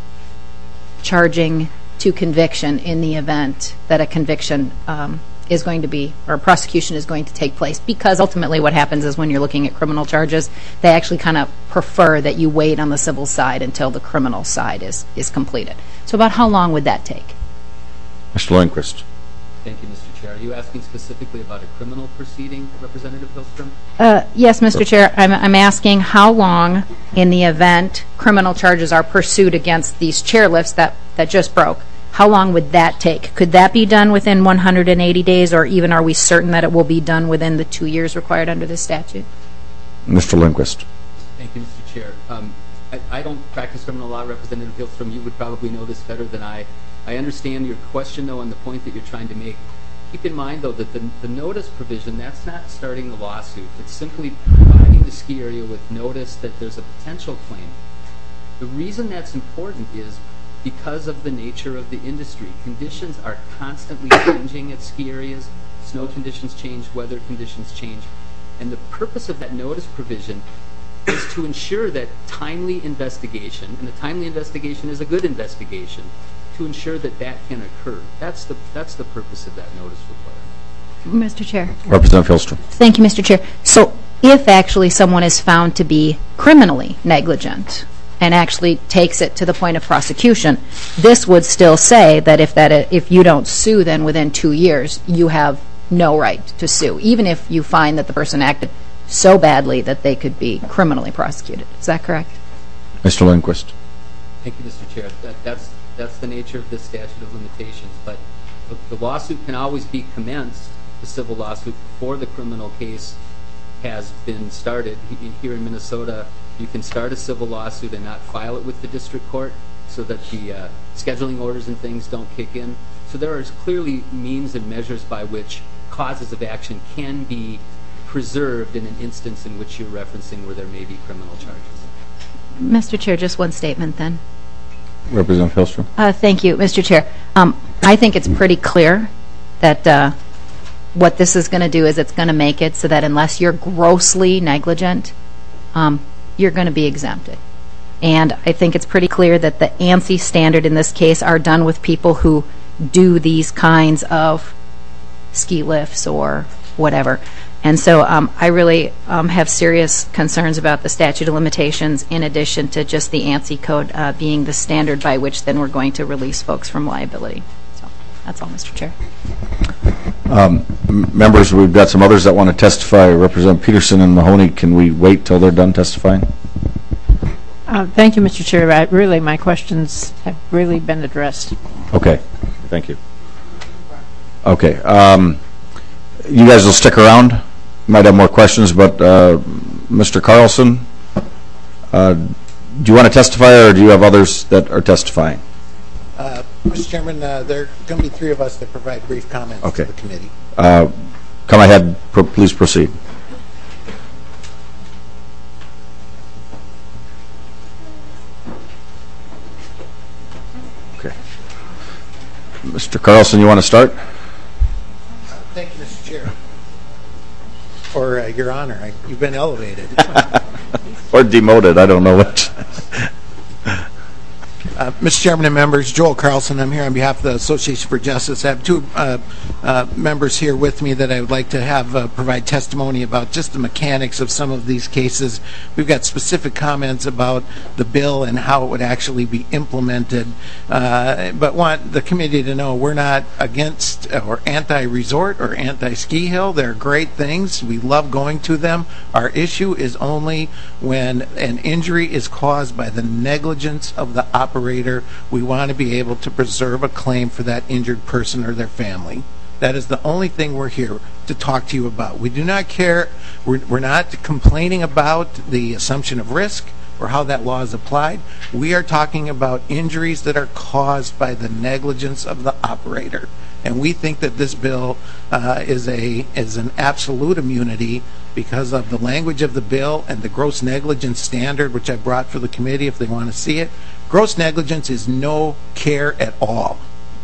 [SPEAKER 10] charging to conviction in the event that a conviction um, is going to be, or a prosecution is going to take place? Because ultimately what happens is when you're looking at criminal charges, they actually kind of prefer that you wait on the civil side until the criminal side is, is completed. So about how long would that take?
[SPEAKER 1] Mister Lundquist.
[SPEAKER 5] Thank you, Mister Chair. Are you asking specifically about a criminal proceeding, Representative Hillstrom?
[SPEAKER 10] Uh, yes, Mister Chair. I'm, I'm asking how long, in the event criminal charges are pursued against these chairlifts that, that just broke, how long would that take? Could that be done within one hundred eighty days, or even are we certain that it will be done within the two years required under this statute?
[SPEAKER 1] Mister Lundquist.
[SPEAKER 5] Thank you, Mister Chair. Um, I, I don't practice criminal law, Representative Hillstrom. You would probably know this better than I. I understand your question, though, and the point that you're trying to make. Keep in mind, though, that the, the notice provision, that's not starting the lawsuit. It's simply providing the ski area with notice that there's a potential claim. The reason that's important is because of the nature of the industry. Conditions are constantly changing at ski areas. Snow conditions change, weather conditions change. And the purpose of that notice provision is to ensure that timely investigation, and a timely investigation is a good investigation, to ensure that that can occur. That's the that's the purpose of that notice requirement.
[SPEAKER 10] Mister Chair.
[SPEAKER 1] Representative Hillstrom.
[SPEAKER 10] Thank you, Mister Chair. So if actually someone is found to be criminally negligent and actually takes it to the point of prosecution, this would still say that if that if you don't sue then within two years, you have no right to sue, even if you find that the person acted so badly that they could be criminally prosecuted. Is that correct?
[SPEAKER 1] Mister Lundquist.
[SPEAKER 5] Thank you, Mister Chair. That, that's that's the nature of this statute of limitations. But the, the lawsuit can always be commenced, the civil lawsuit, before the criminal case has been started. Here in Minnesota, you can start a civil lawsuit and not file it with the district court so that the uh, scheduling orders and things don't kick in. So there are clearly means and measures by which causes of action can be preserved in an instance in which you're referencing where there may be criminal charges.
[SPEAKER 10] Mister Chair, just one statement then.
[SPEAKER 1] Representative Hillstrom.
[SPEAKER 10] Uh, thank you, Mister Chair. Um, I think it's pretty clear that uh, what this is going to do is it's going to make it so that unless you're grossly negligent, um, you're going to be exempted. And I think it's pretty clear that the ANSI standard in this case are done with people who do these kinds of ski lifts or whatever. And so um, I really um, have serious concerns about the statute of limitations in addition to just the ANSI code uh, being the standard by which then we're going to release folks from liability. So that's all, Mister Chair.
[SPEAKER 1] Um, members, we've got some others that want to testify. Representative Peterson and Mahoney, can we wait till they're done testifying?
[SPEAKER 11] Uh, thank you, Mister Chair. I, really, my questions have really been addressed.
[SPEAKER 1] Okay. Thank you. Okay. Um, you guys will stick around. Might have more questions, but uh, Mister Carlson, uh, do you want to testify, or do you have others that are testifying?
[SPEAKER 12] Uh, Mister Chairman, uh, there are going to be three of us that provide brief comments
[SPEAKER 1] okay.
[SPEAKER 12] to the committee.
[SPEAKER 1] Uh, come ahead. Pro please proceed. Mister Carlson, you want to start?
[SPEAKER 12] Thank you, Mister Chair. Or uh, Your Honor, I, you've been elevated.
[SPEAKER 1] Or demoted, I don't know which.
[SPEAKER 12] Uh, Mister Chairman and members, Joel Carlson. I'm here on behalf of the Association for Justice. I have two uh, uh, members here with me that I would like to have uh, provide testimony about just the mechanics of some of these cases. We've got specific comments about the bill and how it would actually be implemented, uh, but want the committee to know we're not against or anti-resort or anti-ski hill. They're great things. We love going to them. Our issue is only when an injury is caused by the negligence of the operator. We want to be able to preserve a claim for that injured person or their family. That is the only thing we're here to talk to you about. We do not care. We're, we're not complaining about the assumption of risk or how that law is applied. We are talking about injuries that are caused by the negligence of the operator. And we think that this bill uh, is a is an absolute immunity because of the language of the bill and the gross negligence standard, which I brought for the committee if they want to see it. Gross negligence is no care at all.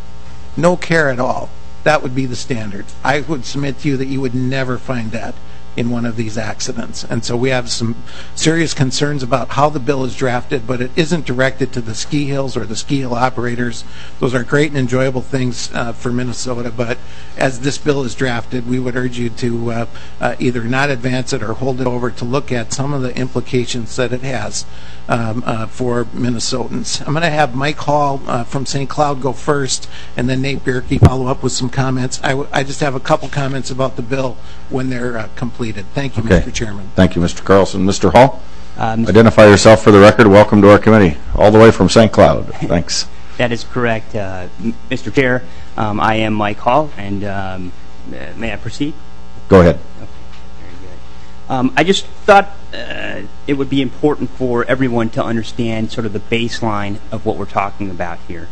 [SPEAKER 12] No care at all. That would be the standard. I would submit to you that you would never find that in one of these accidents. And so we have some serious concerns about how the bill is drafted, but it isn't directed to the ski hills or the ski hill operators. Those are great and enjoyable things uh, for Minnesota, but as this bill is drafted, we would urge you to uh, uh, either not advance it or hold it over to look at some of the implications that it has um, uh, for Minnesotans. I'm going to have Mike Hall uh, from Saint Cloud go first, and then Nate Bierke follow up with some comments. I, w I just have a couple comments about the bill when they're uh, complete. Thank you,
[SPEAKER 1] Okay.
[SPEAKER 12] Mister Chairman.
[SPEAKER 1] Thank you, Mister Carlson. Mister Hall,
[SPEAKER 13] Um,
[SPEAKER 1] identify yourself for the record. Welcome to our committee, all the way from Saint Cloud. Thanks.
[SPEAKER 13] That is correct, uh, Mister Chair. Um, I am Mike Hall, and um, uh, may I proceed?
[SPEAKER 1] Go ahead.
[SPEAKER 13] Okay, very good. Um, I just thought uh, it would be important for everyone to understand sort of the baseline of what we're talking about here.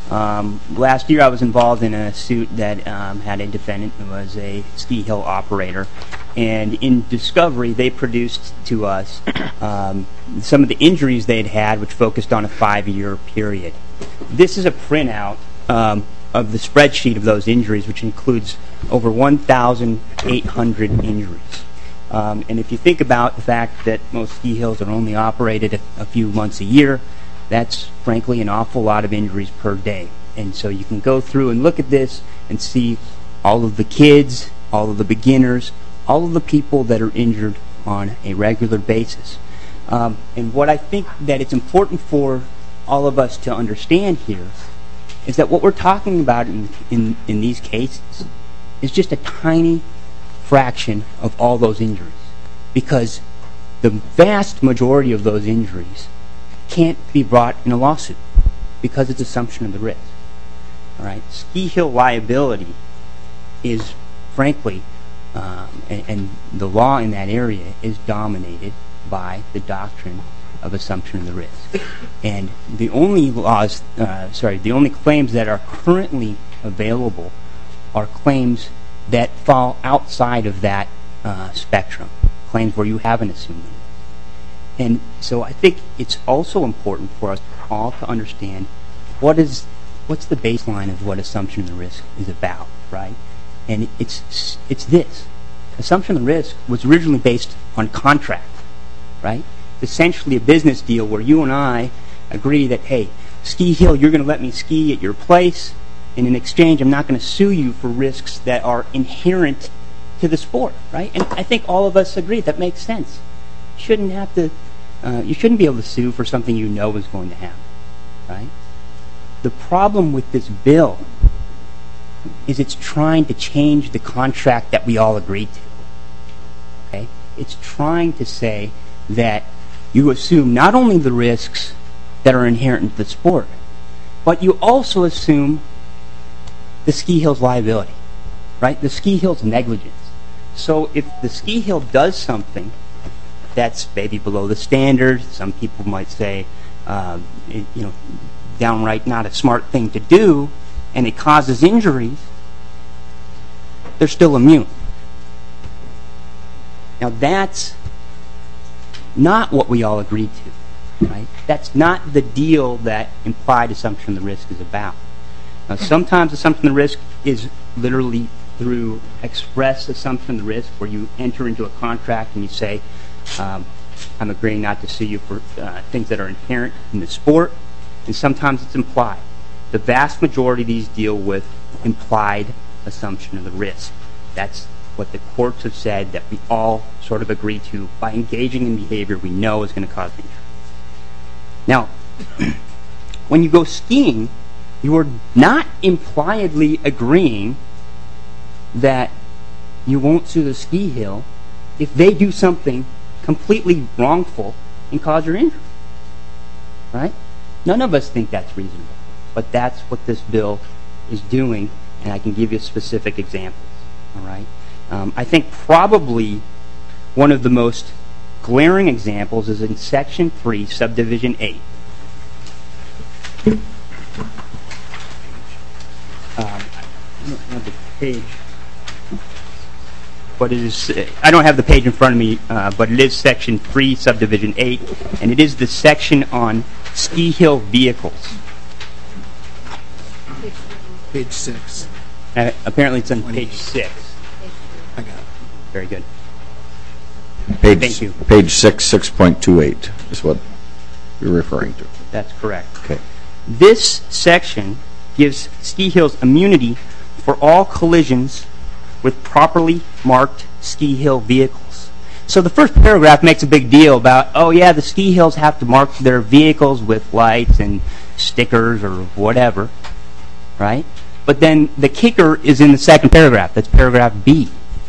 [SPEAKER 13] Um, last year I was involved in a suit that um, had a defendant who was a ski hill operator, and in discovery they produced to us um, some of the injuries they'd had, which focused on a five-year period. This is a printout um, of the spreadsheet of those injuries, which includes over one thousand eight hundred injuries. Um, and if you think about the fact that most ski hills are only operated a, a few months a year, that's frankly an awful lot of injuries per day. And so you can go through and look at this and see all of the kids, all of the beginners, all of the people that are injured on a regular basis. Um, and what I think that it's important for all of us to understand here is that what we're talking about in, in, in these cases is just a tiny fraction of all those injuries, because the vast majority of those injuries can't be brought in a lawsuit because it's assumption of the risk. All right, ski hill liability is, frankly, um, and, and the law in that area is dominated by the doctrine of assumption of the risk. And the only laws, uh, sorry, the only claims that are currently available are claims that fall outside of that uh, spectrum, claims where you haven't assumed it. And so I think it's also important for us all to understand what is, what's the baseline of what assumption of the risk is about, right? And it's, it's this. Assumption of the risk was originally based on contract, right? It's essentially a business deal where you and I agree that, hey, ski hill, you're going to let me ski at your place, and in exchange, I'm not going to sue you for risks that are inherent to the sport, right? And I think all of us agree that makes sense. You shouldn't have to, uh, you shouldn't be able to sue for something you know is going to happen, right? The problem with this bill is it's trying to change the contract that we all agreed to, okay? It's trying to say that you assume not only the risks that are inherent to the sport, but you also assume the ski hill's liability, right? The ski hill's negligence. So if the ski hill does something that's maybe below the standard, some people might say, um, it, you know, downright not a smart thing to do, and it causes injuries, they're still immune. Now that's not what we all agreed to, right? That's not the deal that implied assumption of the risk is about. Uh, sometimes assumption of the risk is literally through express assumption of the risk, where you enter into a contract and you say, um, I'm agreeing not to sue you for uh, things that are inherent in the sport, and sometimes it's implied. The vast majority of these deal with implied assumption of the risk. That's what the courts have said that we all sort of agree to by engaging in behavior we know is going to cause injury. Now, when you go skiing, you are not impliedly agreeing that you won't sue the ski hill if they do something completely wrongful and cause your injury. Right? None of us think that's reasonable, but that's what this bill is doing, and I can give you specific examples. All right? Um, I think probably one of the most glaring examples is in Section three, Subdivision eight. Um, I don't have the page, but it is. I don't have the page in front of me, uh, but it is Section three, Subdivision eight, and it is the section on ski hill vehicles.
[SPEAKER 12] Page six.
[SPEAKER 13] Uh, apparently, it's on page six.
[SPEAKER 12] I got it.
[SPEAKER 13] Very good.
[SPEAKER 1] Page,
[SPEAKER 13] Thank you.
[SPEAKER 1] Page six, six point two eight is what you're referring to.
[SPEAKER 13] That's correct.
[SPEAKER 1] Okay.
[SPEAKER 13] This section gives ski hills immunity for all collisions with properly marked ski hill vehicles. So the first paragraph makes a big deal about, oh yeah, the ski hills have to mark their vehicles with lights and stickers or whatever, right? But then the kicker is in the second paragraph. That's paragraph B.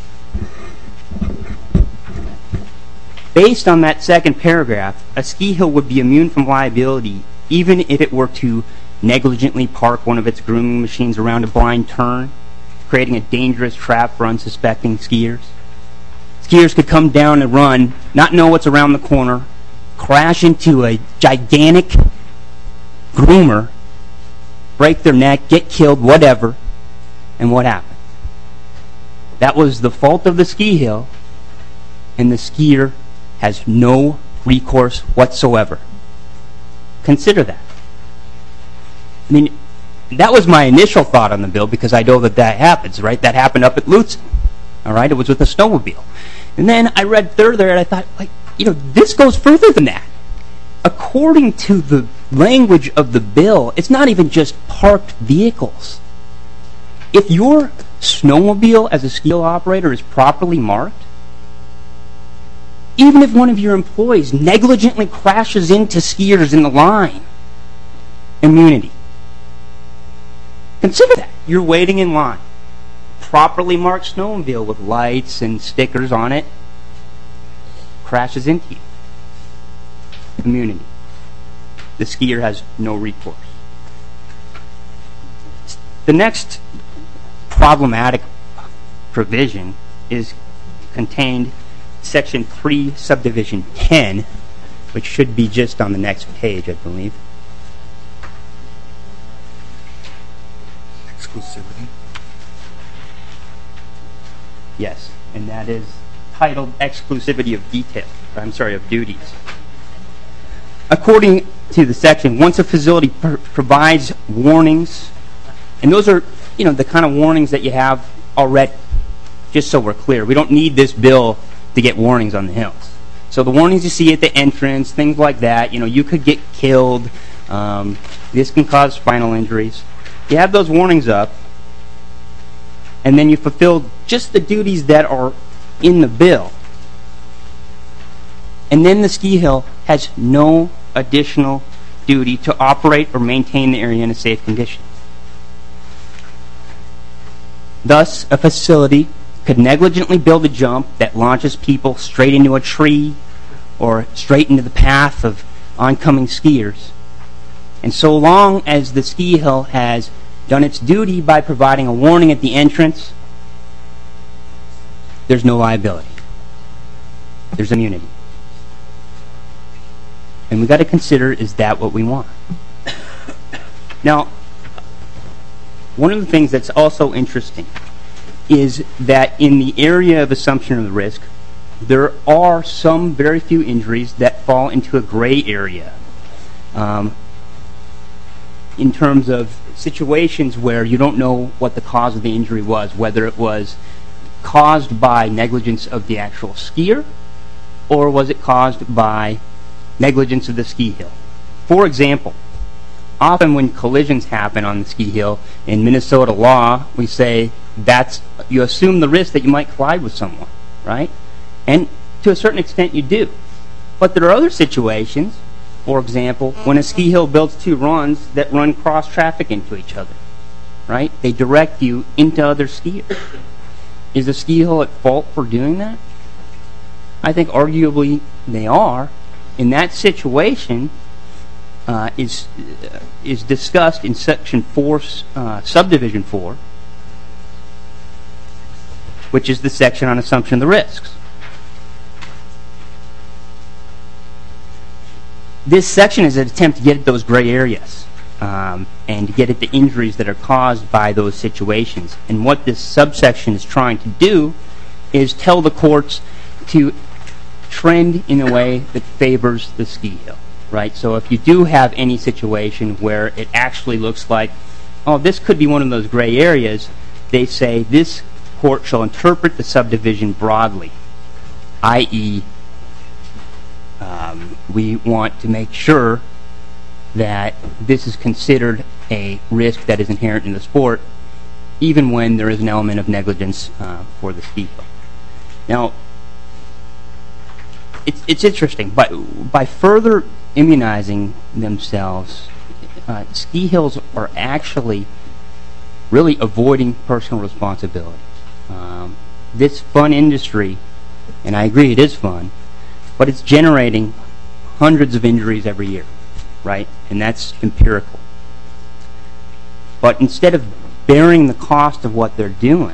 [SPEAKER 13] Based on that second paragraph, a ski hill would be immune from liability even if it were to negligently park one of its grooming machines around a blind turn, creating a dangerous trap for unsuspecting skiers. Skiers could come down and run, not know what's around the corner, crash into a gigantic groomer, break their neck, get killed, whatever, and what happened? That was the fault of the ski hill, and the skier has no recourse whatsoever. Consider that. I mean, that was my initial thought on the bill because I know that that happens, right? That happened up at Lutsen, all right? It was with a snowmobile. And then I read further and I thought, like, you know, this goes further than that. According to the language of the bill, it's not even just parked vehicles. If your snowmobile as a ski hill operator is properly marked, even if one of your employees negligently crashes into skiers in the line, immunity. Consider that. You're waiting in line. Properly marked snowmobile with lights and stickers on it crashes into you. Immunity. The skier has no recourse. The next problematic provision is contained Section three, Subdivision ten, which should be just on the next page, I believe.
[SPEAKER 12] Exclusivity.
[SPEAKER 13] Yes, and that is titled Exclusivity of Detail. I'm sorry, of Duties. According to the section, once a facility pr- provides warnings, and those are, you know, the kind of warnings that you have already, just so we're clear. We don't need this bill to get warnings on the hills. So the warnings you see at the entrance, things like that, you know, you could get killed, um, this can cause spinal injuries. You have those warnings up, and then you fulfill just the duties that are in the bill. And then the ski hill has no additional duty to operate or maintain the area in a safe condition. Thus, a facility could negligently build a jump that launches people straight into a tree or straight into the path of oncoming skiers. And so long as the ski hill has done its duty by providing a warning at the entrance, there's no liability. There's immunity. And we've got to consider, is that what we want? Now, one of the things that's also interesting is that in the area of assumption of the risk, there are some very few injuries that fall into a gray area. Um, in terms of situations where you don't know what the cause of the injury was, whether it was caused by negligence of the actual skier or was it caused by negligence of the ski hill. For example, often when collisions happen on the ski hill, in Minnesota law, we say that's, you assume the risk that you might collide with someone, right? And to a certain extent you do. But there are other situations, for example, when a ski hill builds two runs that run cross-traffic into each other, right? They direct you into other skiers. Is the ski hill at fault for doing that? I think arguably they are. In that situation, uh, is uh, is discussed in Section four, uh, Subdivision four, which is the section on assumption of the risks. This section is an attempt to get at those gray areas um, and to get at the injuries that are caused by those situations. And what this subsection is trying to do is tell the courts to trend in a way that favors the ski hill, right? So if you do have any situation where it actually looks like, oh, this could be one of those gray areas, they say this court shall interpret the subdivision broadly, that is, um, we want to make sure that this is considered a risk that is inherent in the sport, even when there is an element of negligence uh, for the ski hill. Now, it's, it's interesting, but by further immunizing themselves, uh, ski hills are actually really avoiding personal responsibility. Um, this fun industry, and I agree it is fun, but it's generating hundreds of injuries every year, right? And that's empirical. But instead of bearing the cost of what they're doing,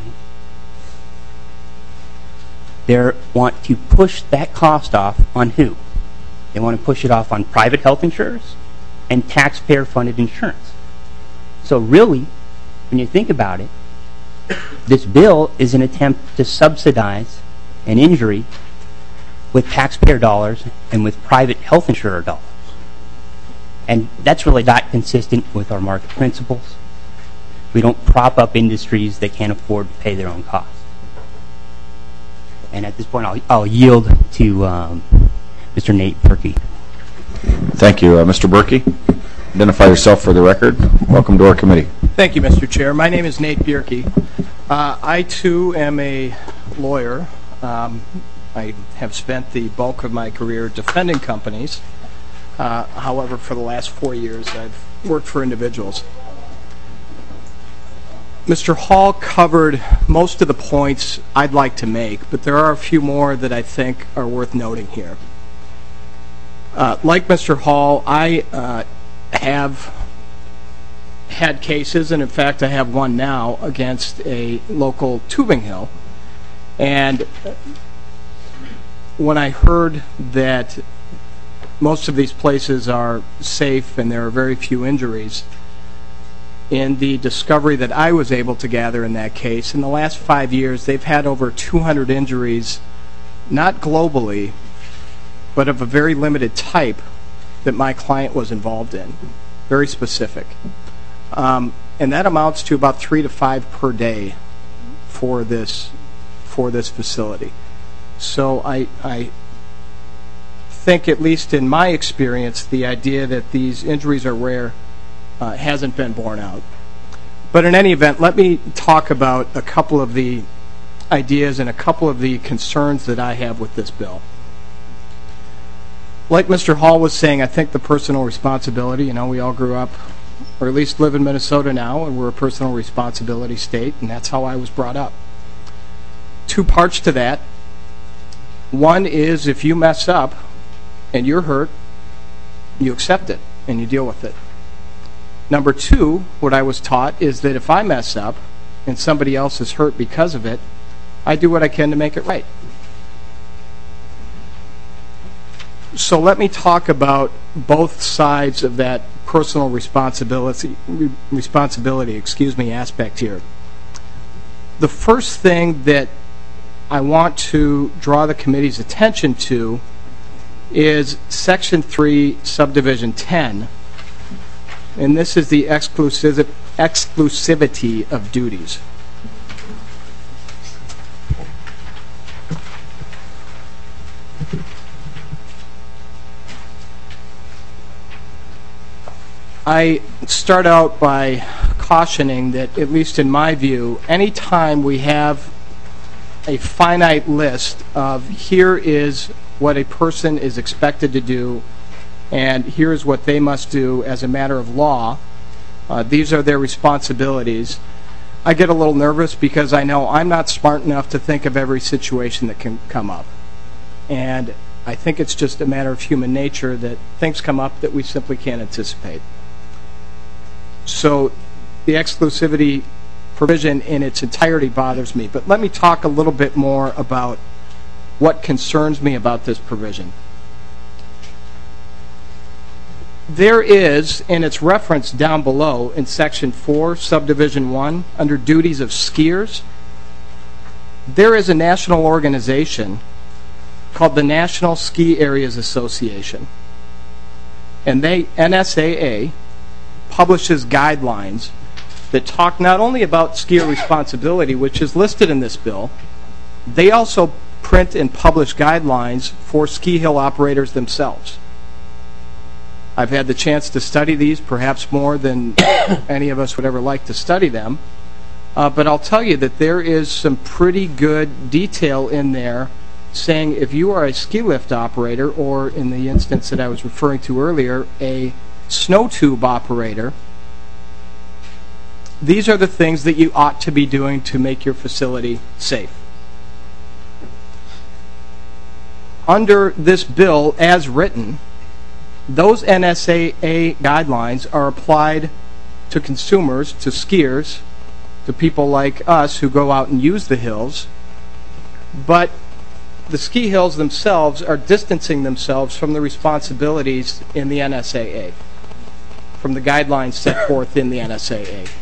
[SPEAKER 13] they want to push that cost off on who? They want to push it off on private health insurers and taxpayer-funded insurance. So really, when you think about it, this bill is an attempt to subsidize an injury with taxpayer dollars and with private health insurer dollars. And that's really not consistent with our market principles. We don't prop up industries that can't afford to pay their own costs. And at this point, I'll, I'll yield to um, Mister Nate Berkey.
[SPEAKER 1] Thank you. Uh, Mister Berkey, identify yourself for the record. Welcome to our committee.
[SPEAKER 6] Thank you, Mister Chair. My name is Nate Bierke. Uh, I, too, am a lawyer. Um, I have spent the bulk of my career defending companies. Uh, however, for the last four years, I've worked for individuals. Mister Hall covered most of the points I'd like to make, but there are a few more that I think are worth noting here. Uh, like Mister Hall, I uh, have had cases, and in fact I have one now, against a local tubing hill. And when I heard that most of these places are safe and there are very few injuries, in the discovery that I was able to gather in that case, in the last five years they've had over two hundred injuries, not globally, but of a very limited type that my client was involved in, very specific. Um, and that amounts to about three to five per day for this, for this facility. So I, I think, at least in my experience, the idea that these injuries are rare Uh, hasn't been borne out. But in any event, let me talk about a couple of the ideas and a couple of the concerns that I have with this bill. Like Mister Hall was saying, I think the personal responsibility, you know, we all grew up, or at least live in Minnesota now, and we're a personal responsibility state, and that's how I was brought up. Two parts to that. One is, if you mess up and you're hurt, you accept it and you deal with it. Number two, what I was taught is that if I mess up and somebody else is hurt because of it, I do what I can to make it right. So let me talk about both sides of that personal responsibility, responsibility, excuse me, aspect here. The first thing that I want to draw the committee's attention to is Section three, Subdivision ten, and this is the exclusiv- exclusivity of duties. I start out by cautioning that, at least in my view, any time we have a finite list of here is what a person is expected to do and here's what they must do as a matter of law, uh, these are their responsibilities, I get a little nervous because I know I'm not smart enough to think of every situation that can come up. And I think it's just a matter of human nature that things come up that we simply can't anticipate. So the exclusivity provision in its entirety bothers me. But let me talk a little bit more about what concerns me about this provision. There is, and it's referenced down below in Section four, Subdivision one, under duties of skiers, there is a national organization called the National Ski Areas Association. And they, N S A A, publishes guidelines that talk not only about skier responsibility, which is listed in this bill, they also print and publish guidelines for ski hill operators themselves. I've had the chance to study these, perhaps more than any of us would ever like to study them, uh, but I'll tell you that there is some pretty good detail in there saying if you are a ski lift operator, or in the instance that I was referring to earlier, a snow tube operator, these are the things that you ought to be doing to make your facility safe. Under this bill, as written, those N S A A guidelines are applied to consumers, to skiers, to people like us who go out and use the hills, but the ski hills themselves are distancing themselves from the responsibilities in the N S A A, from the guidelines set forth in the N S A A.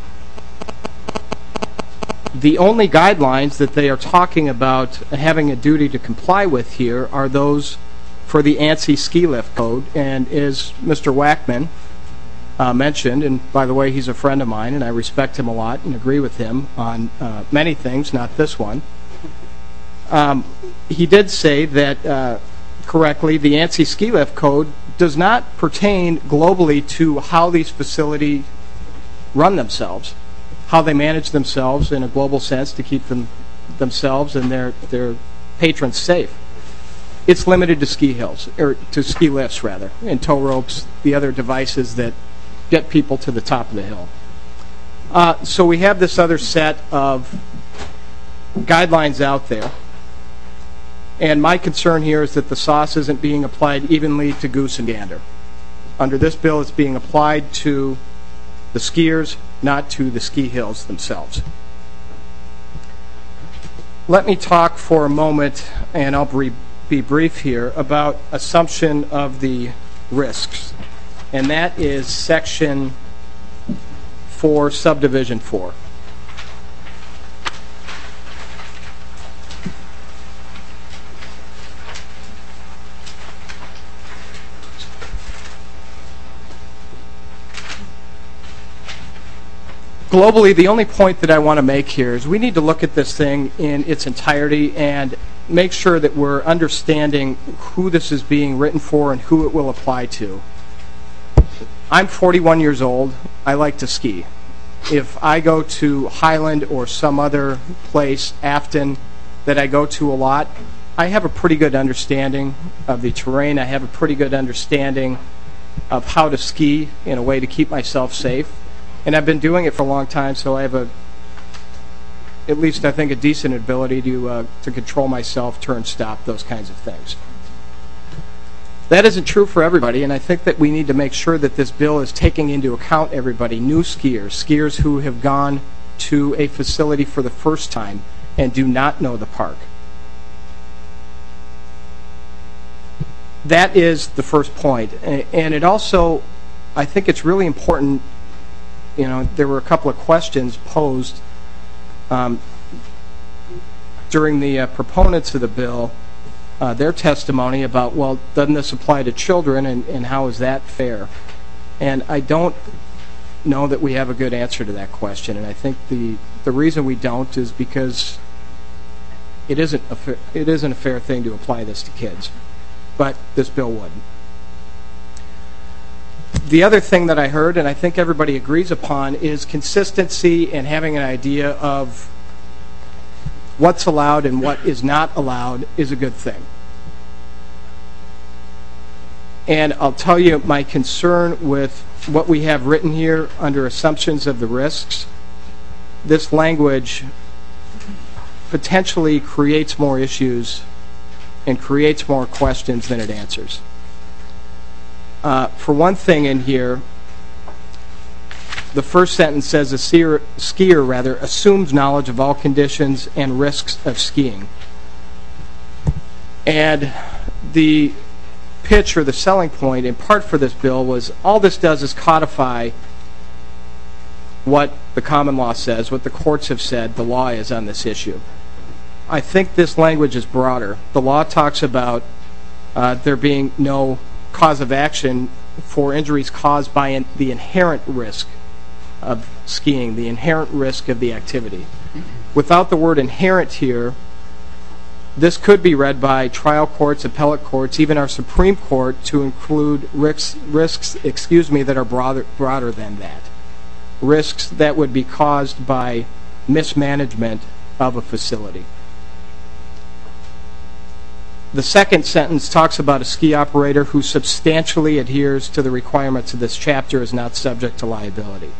[SPEAKER 6] The only guidelines that they are talking about having a duty to comply with here are those for the ANSI ski lift code, and as Mister Wackman uh, mentioned, and by the way, he's a friend of mine and I respect him a lot and agree with him on uh, many things, not this one. Um, he did say that, uh, correctly, the ANSI ski lift code does not pertain globally to how these facilities run themselves, how they manage themselves in a global sense to keep them themselves and their their patrons safe. It's limited to ski hills, or to ski lifts rather, and tow ropes, the other devices that get people to the top of the hill. Uh, so we have this other set of guidelines out there. And my concern here is that the sauce isn't being applied evenly to goose and gander. Under this bill, it's being applied to the skiers, not to the ski hills themselves. Let me talk for a moment, and I'll be be brief here, about assumption of the risks. And that is Section four, Subdivision four. Globally, the only point that I want to make here is we need to look at this thing in its entirety and make sure that we're understanding who this is being written for and who it will apply to. I'm forty-one years old. I like to ski. If I go to Highland or some other place, Afton, that I go to a lot, I have a pretty good understanding of the terrain. I have a pretty good understanding of how to ski in a way to keep myself safe. And I've been doing it for a long time, so I have a, at least I think, a decent ability to uh, to control myself, turn, stop, those kinds of things. That isn't true for everybody, and I think that we need to make sure that this bill is taking into account everybody, new skiers, skiers who have gone to a facility for the first time and do not know the park. That is the first point. And it also, I think it's really important. You know, there were a couple of questions posed um, during the uh, proponents of the bill, uh, their testimony about, well, doesn't this apply to children, and, and how is that fair? And I don't know that we have a good answer to that question. And I think the, the reason we don't is because it isn't a fa- it isn't a fair thing to apply this to kids. But this bill would. The other thing that I heard, and I think everybody agrees upon, is consistency and having an idea of what's allowed and what is not allowed is a good thing. And I'll tell you my concern with what we have written here under assumptions of the risks. This language potentially creates more issues and creates more questions than it answers. Uh, for one thing in here, the first sentence says a skier, skier rather assumes knowledge of all conditions and risks of skiing. And the pitch or the selling point in part for this bill was all this does is codify what the common law says, what the courts have said the law is on this issue. I think this language is broader. The law talks about uh, there being no cause of action for injuries caused by an, the inherent risk of skiing, the inherent risk of the activity. Without the word inherent here, this could be read by trial courts, appellate courts, even our Supreme Court to include risks, risks excuse me, that are broader, broader than that. Risks that would be caused by mismanagement of a facility. The second sentence talks about a ski operator who substantially adheres to the requirements of this chapter is not subject to liability.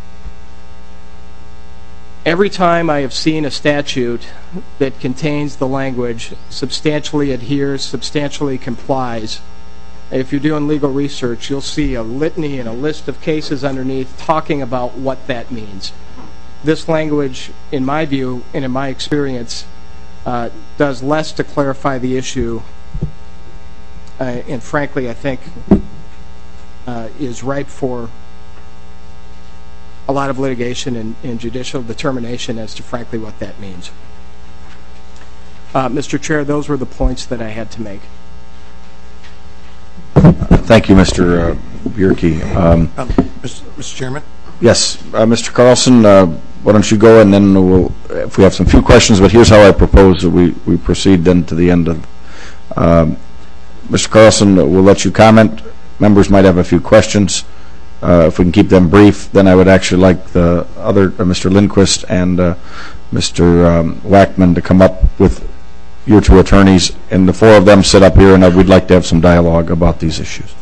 [SPEAKER 6] Every time I have seen a statute that contains the language substantially adheres, substantially complies, if you're doing legal research, you'll see a litany and a list of cases underneath talking about what that means. This language, in my view and in my experience, uh, does less to clarify the issue, uh, and frankly, I think uh, is ripe for a lot of litigation and, and judicial determination as to frankly what that means. Uh, Mister Chair, those were the points that I had to make.
[SPEAKER 1] Thank you, Mister Uh, Bierke. Um,
[SPEAKER 12] um, Mister Mister Chairman?
[SPEAKER 1] Yes, uh, Mister Carlson, uh, why don't you go, and then we'll, if we have some few questions, but here's how I propose that we, we proceed then to the end of. Um, Mister Carlson, we'll let you comment. Members might have a few questions. Uh, if we can keep them brief, then I would actually like the other, uh, Mister Lindquist and uh, Mister Um, Wackman to come up with your two attorneys, and the four of them sit up here, and uh, we'd like to have some dialogue about these issues.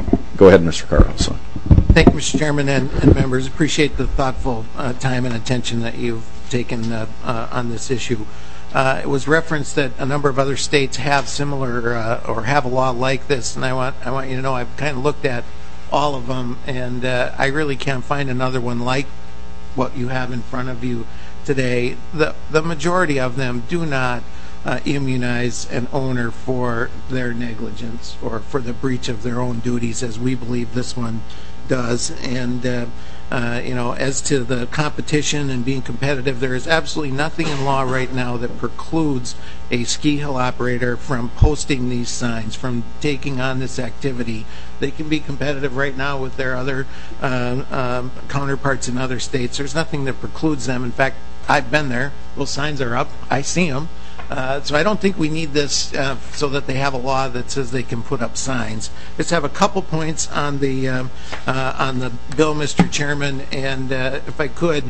[SPEAKER 1] Go ahead, Mister Carlson.
[SPEAKER 12] Thank you, Mister Chairman, and, and members. Appreciate the thoughtful uh, time and attention that you've taken uh, uh, on this issue. Uh, it was referenced that a number of other states have similar uh, or have a law like this, and I want I want you to know I've kind of looked at all of them, and uh, I really can't find another one like what you have in front of you today. The the majority of them do not uh, immunize an owner for their negligence or for the breach of their own duties, as we believe this one does. And uh, uh, you know, as to the competition and being competitive, there is absolutely nothing in law right now that precludes a ski hill operator from posting these signs, from taking on this activity. They can be competitive right now with their other uh, um, counterparts in other states. There's nothing that precludes them. In fact, I've been there. Those signs are up. I see them. Uh, so I don't think we need this uh, so that they have a law that says they can put up signs. Just have a couple points on the um, uh, on the bill, Mister Chairman, and uh, if I could,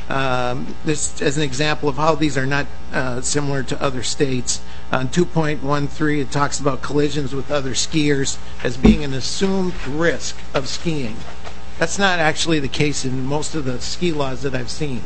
[SPEAKER 12] um, this as an example of how these are not uh, similar to other states. On two point one three, it talks about collisions with other skiers as being an assumed risk of skiing. That's not actually the case in most of the ski laws that I've seen.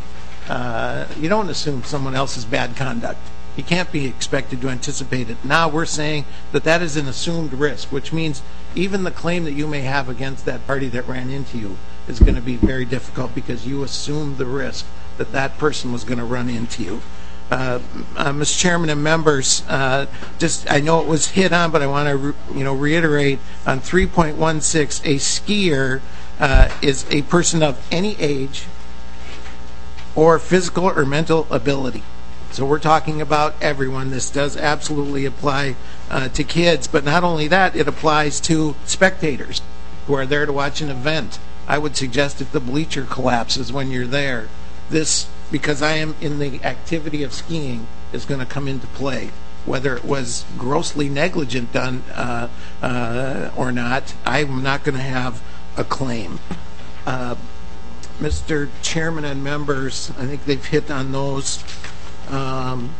[SPEAKER 12] Uh, you don't assume someone else's bad conduct. You can't be expected to anticipate it. Now we're saying that that is an assumed risk, which means even the claim that you may have against that party that ran into you is going to be very difficult because you assumed the risk that that person was going to run into you. Uh, uh, Mister Chairman and members, uh, just I know it was hit on, but I want to re you know reiterate on three point one six, a skier uh, is a person of any age or physical or mental ability. So we're talking about everyone. This does absolutely apply uh, to kids, but not only that, it applies to spectators who are there to watch an event. I would suggest if the bleacher collapses when you're there, this, because I am in the activity of skiing, is going to come into play. Whether it was grossly negligent done uh, uh, or not, I'm not going to have a claim. Uh, Mister Chairman and members, I think they've hit on those. Um,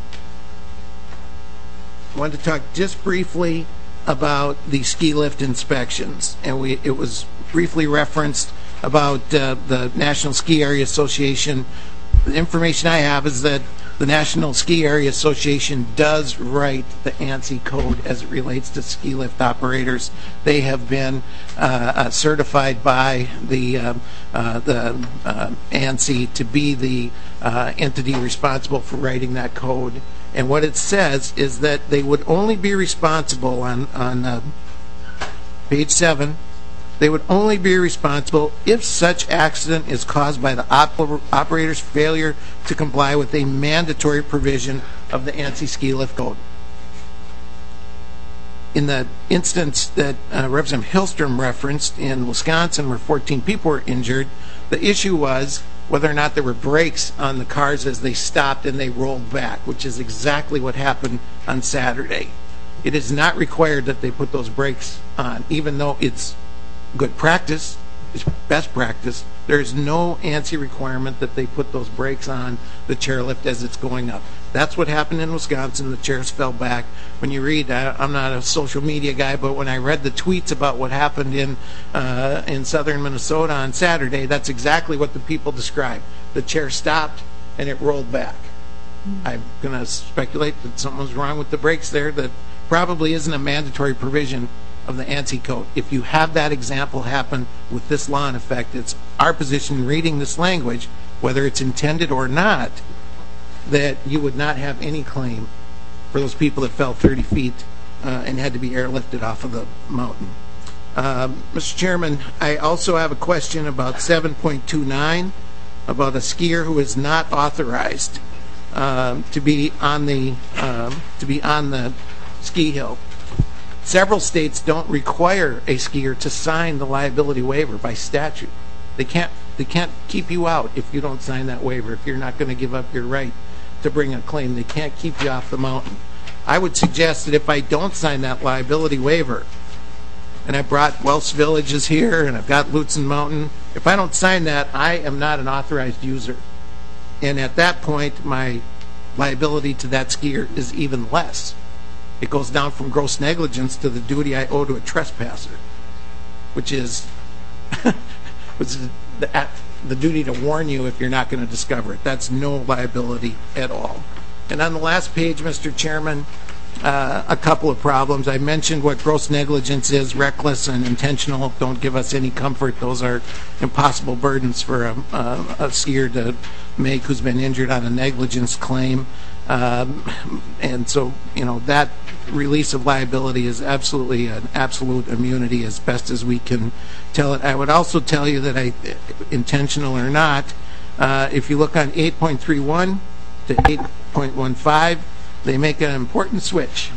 [SPEAKER 12] I wanted to talk just briefly about the ski lift inspections, and we it was briefly referenced about uh, the National Ski Area Association. The information I have is that the National Ski Area Association does write the ANSI code as it relates to ski lift operators. They have been uh, uh, certified by the uh, uh, the uh, ANSI to be the uh, entity responsible for writing that code. And what it says is that they would only be responsible on on uh, page seven. They would only be responsible if such accident is caused by the oper operator's failure to comply with a mandatory provision of the ANSI ski lift code. In the instance that uh, Representative Hillstrom referenced in Wisconsin, where fourteen people were injured, the issue was whether or not there were brakes on the cars as they stopped and they rolled back, which is exactly what happened on Saturday. It is not required that they put those brakes on, even though it's good practice, it's best practice. There's no ANSI requirement that they put those brakes on the chairlift as it's going up. That's what happened in Wisconsin. The chairs fell back. When you read, I, I'm not a social media guy, but when I read the tweets about what happened in uh, in southern Minnesota on Saturday, that's exactly what the people described. The chair stopped and it rolled back. I'm going to speculate that something was wrong with the brakes there that probably isn't a mandatory provision of the ANSI code. If you have that example happen with this law in effect, it's our position reading this language, whether it's intended or not, that you would not have any claim for those people that fell thirty feet uh, and had to be airlifted off of the mountain. Uh, Mister Chairman, I also have a question about seven point two nine, about a skier who is not authorized uh, to be on the um, to be on the ski hill. Several states don't require a skier to sign the liability waiver by statute. They can't they can't keep you out if you don't sign that waiver. If you're not going to give up your right to bring a claim, they can't keep you off the mountain. I would suggest that if I don't sign that liability waiver, and I brought Welsh Villages here and I've got Lutsen Mountain, if I don't sign that, I am not an authorized user. And at that point, my liability to that skier is even less. It goes down from gross negligence to the duty I owe to a trespasser, which is, which is the, the duty to warn you if you're not going to discover it. That's no liability at all. And on the last page, Mister Chairman, uh, a couple of problems. I mentioned what gross negligence is. Reckless and intentional don't give us any comfort. Those are impossible burdens for a, a, a skier to make who's been injured on a negligence claim. Um, and so, you know, that release of liability is absolutely an absolute immunity as best as we can tell it. I would also tell you that, I, intentional or not, uh, if you look on eight point three one to eight point one five, they make an important switch.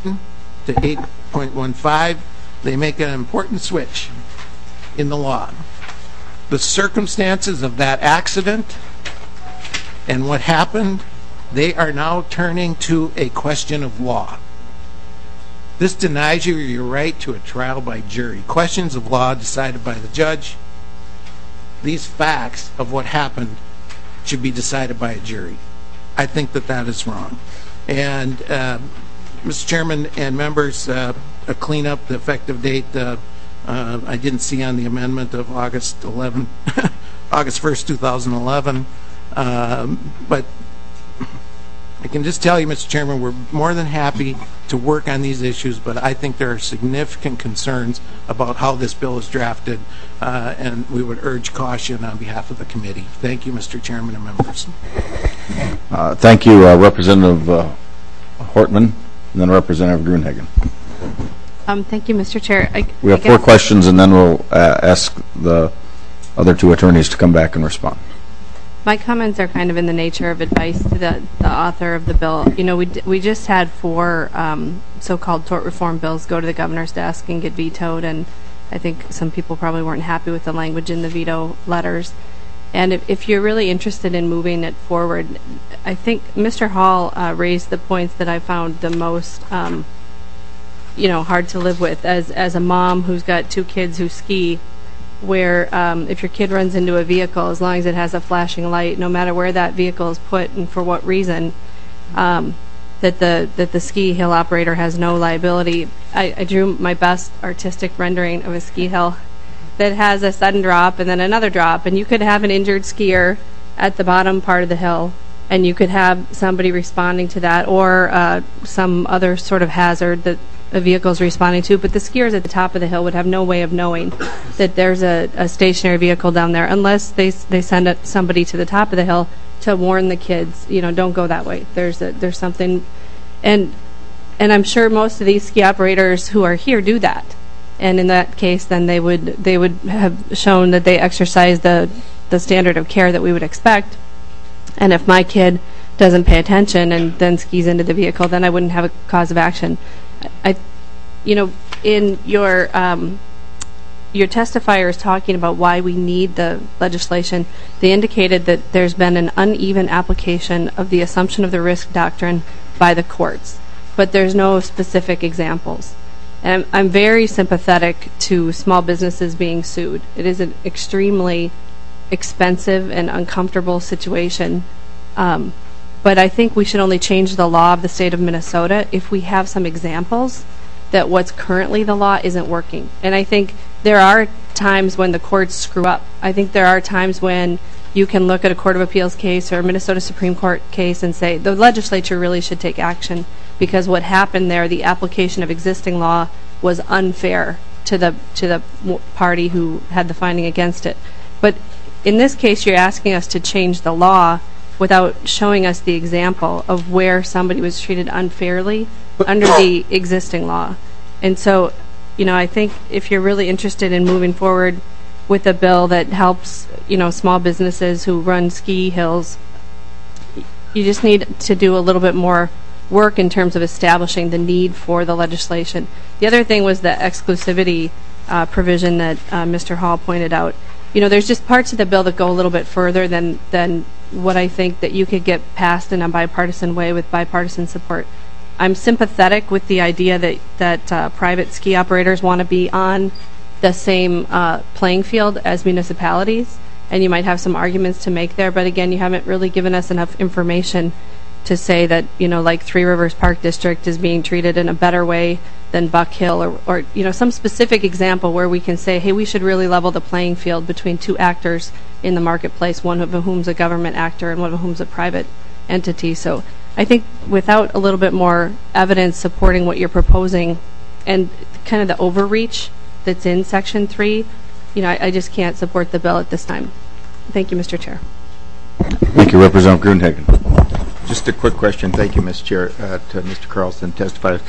[SPEAKER 12] To eight point one five, they make an important switch in the law. The circumstances of that accident and what happened, they are now turning to a question of law. This denies you your right to a trial by jury. Questions of law decided by the judge. These facts of what happened should be decided by a jury. I think that that is wrong. And uh, Mister Chairman and members, uh, a cleanup, the effective date, uh, uh, I didn't see on the amendment of August eleventh, August first, two thousand eleven. Um, but I can just tell you, Mister Chairman, we're more than happy to work on these issues, but I think there are significant concerns about how this bill is drafted, uh, and we would urge caution on behalf of the committee. Thank you, Mister Chairman and members.
[SPEAKER 1] Uh, thank you, uh, Representative uh, Hortman, and then Representative Gruenhagen.
[SPEAKER 14] Um, thank you, Mister Chair. I,
[SPEAKER 1] we have
[SPEAKER 14] I
[SPEAKER 1] four questions, and then we'll uh, ask the other two attorneys to come back and respond.
[SPEAKER 14] My comments are kind of in the nature of advice to the, the author of the bill. You know, we, d we just had four um, so-called tort reform bills go to the governor's desk and get vetoed, and I think some people probably weren't happy with the language in the veto letters. And if, if you're really interested in moving it forward, I think Mister Hall uh, raised the points that I found the most, um, you know, hard to live with. As as a mom who's got two kids who ski, where um, if your kid runs into a vehicle, as long as it has a flashing light, no matter where that vehicle is put and for what reason, um, that the that the ski hill operator has no liability. I, I drew my best artistic rendering of a ski hill that has a sudden drop and then another drop, and you could have an injured skier at the bottom part of the hill, and you could have somebody responding to that, or uh, some other sort of hazard that a vehicle is responding to, but the skiers at the top of the hill would have no way of knowing that there's a, a stationary vehicle down there unless they they send a, somebody to the top of the hill to warn the kids, you know, don't go that way. There's a, there's something, and and I'm sure most of these ski operators who are here do that. And in that case, then they would they would have shown that they exercise the the standard of care that we would expect. And if my kid doesn't pay attention and then skis into the vehicle, then I wouldn't have a cause of action. I, you know, in your um, your testifiers talking about why we need the legislation, they indicated that there's been an uneven application of the assumption of the risk doctrine by the courts, but there's no specific examples. And I'm, I'm very sympathetic to small businesses being sued. It is an extremely expensive and uncomfortable situation. Um, but I think we should only change the law of the state of Minnesota if we have some examples that what's currently the law isn't working. And I think there are times when the courts screw up. I think there are times when you can look at a Court of Appeals case or a Minnesota Supreme Court case and say the legislature really should take action, because what happened there, the application of existing law, was unfair to the to the party who had the finding against it. But in this case, you're asking us to change the law without showing us the example of where somebody was treated unfairly under the existing law. And so, you know, I think if you're really interested in moving forward with a bill that helps, you know, small businesses who run ski hills, you just need to do a little bit more work in terms of establishing the need for the legislation. The other thing was the exclusivity uh, provision that uh, Mister Hall pointed out. You know, there's just parts of the bill that go a little bit further than than what I think that you could get passed in a bipartisan way with bipartisan support. I'm sympathetic with the idea that that uh, private ski operators want to be on the same uh, playing field as municipalities, and you might have some arguments to make there. But again, you haven't really given us enough information to say that, you know, like Three Rivers Park District is being treated in a better way than Buck Hill, or, or, you know, some specific example where we can say, hey, we should really level the playing field between two actors in the marketplace, one of whom's a government actor and one of whom's a private entity. So I think without a little bit more evidence supporting what you're proposing and kind of the overreach that's in Section three, you know, I, I just can't support the bill at this time. Thank you, Mister Chair.
[SPEAKER 1] Thank you, Representative Gruenhagen.
[SPEAKER 15] Just a quick question. Thank you, Mister Chair, uh, to Mister Carlson, testifiers.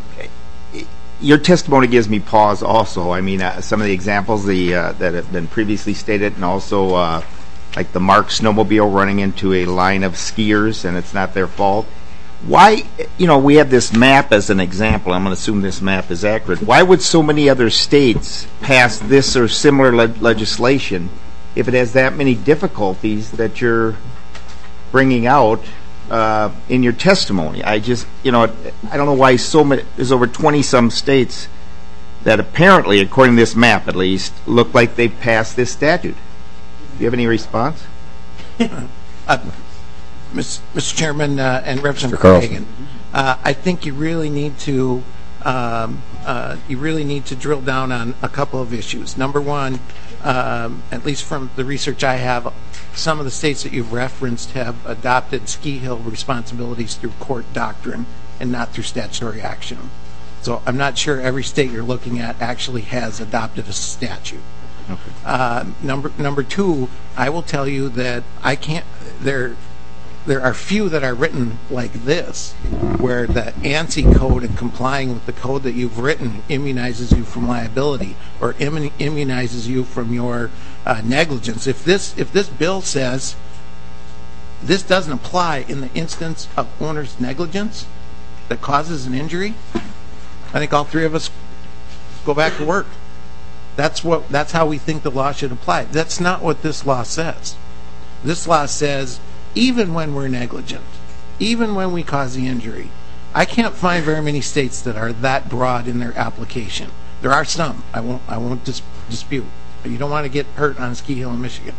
[SPEAKER 15] Your testimony gives me pause also. I mean, uh, some of the examples the, uh, that have been previously stated, and also uh, like the Mark snowmobile running into a line of skiers and it's not their fault. Why, you know, we have this map as an example. I'm going to assume this map is accurate. Why would so many other states pass this or similar le legislation if it has that many difficulties that you're bringing out uh, in your testimony? I just, you know, I don't know why so many, there's over twenty some states that apparently, according to this map at least, look like they passed this statute. Do you have any response?
[SPEAKER 12] uh, Mister Chairman uh, and Representative Hagan, uh, I think you really need to um, uh, you really need to drill down on a couple of issues. Number one, um, at least from the research I have, some of the states that you've referenced have adopted ski hill responsibilities through court doctrine and not through statutory action. So I'm not sure every state you're looking at actually has adopted a statute. Okay. Uh, number number two, I will tell you that I can't. There, there are few that are written like this, where the ANSI code and complying with the code that you've written immunizes you from liability or immun immunizes you from your uh, negligence. If this if this bill says this doesn't apply in the instance of owner's negligence that causes an injury, I think all three of us go back to work. That's what. That's how we think the law should apply. That's not what this law says. This law says even when we're negligent, even when we cause the injury, I can't find very many states that are that broad in their application. There are some. I won't. I won't dis- dispute. You don't want to get hurt on a ski hill in Michigan.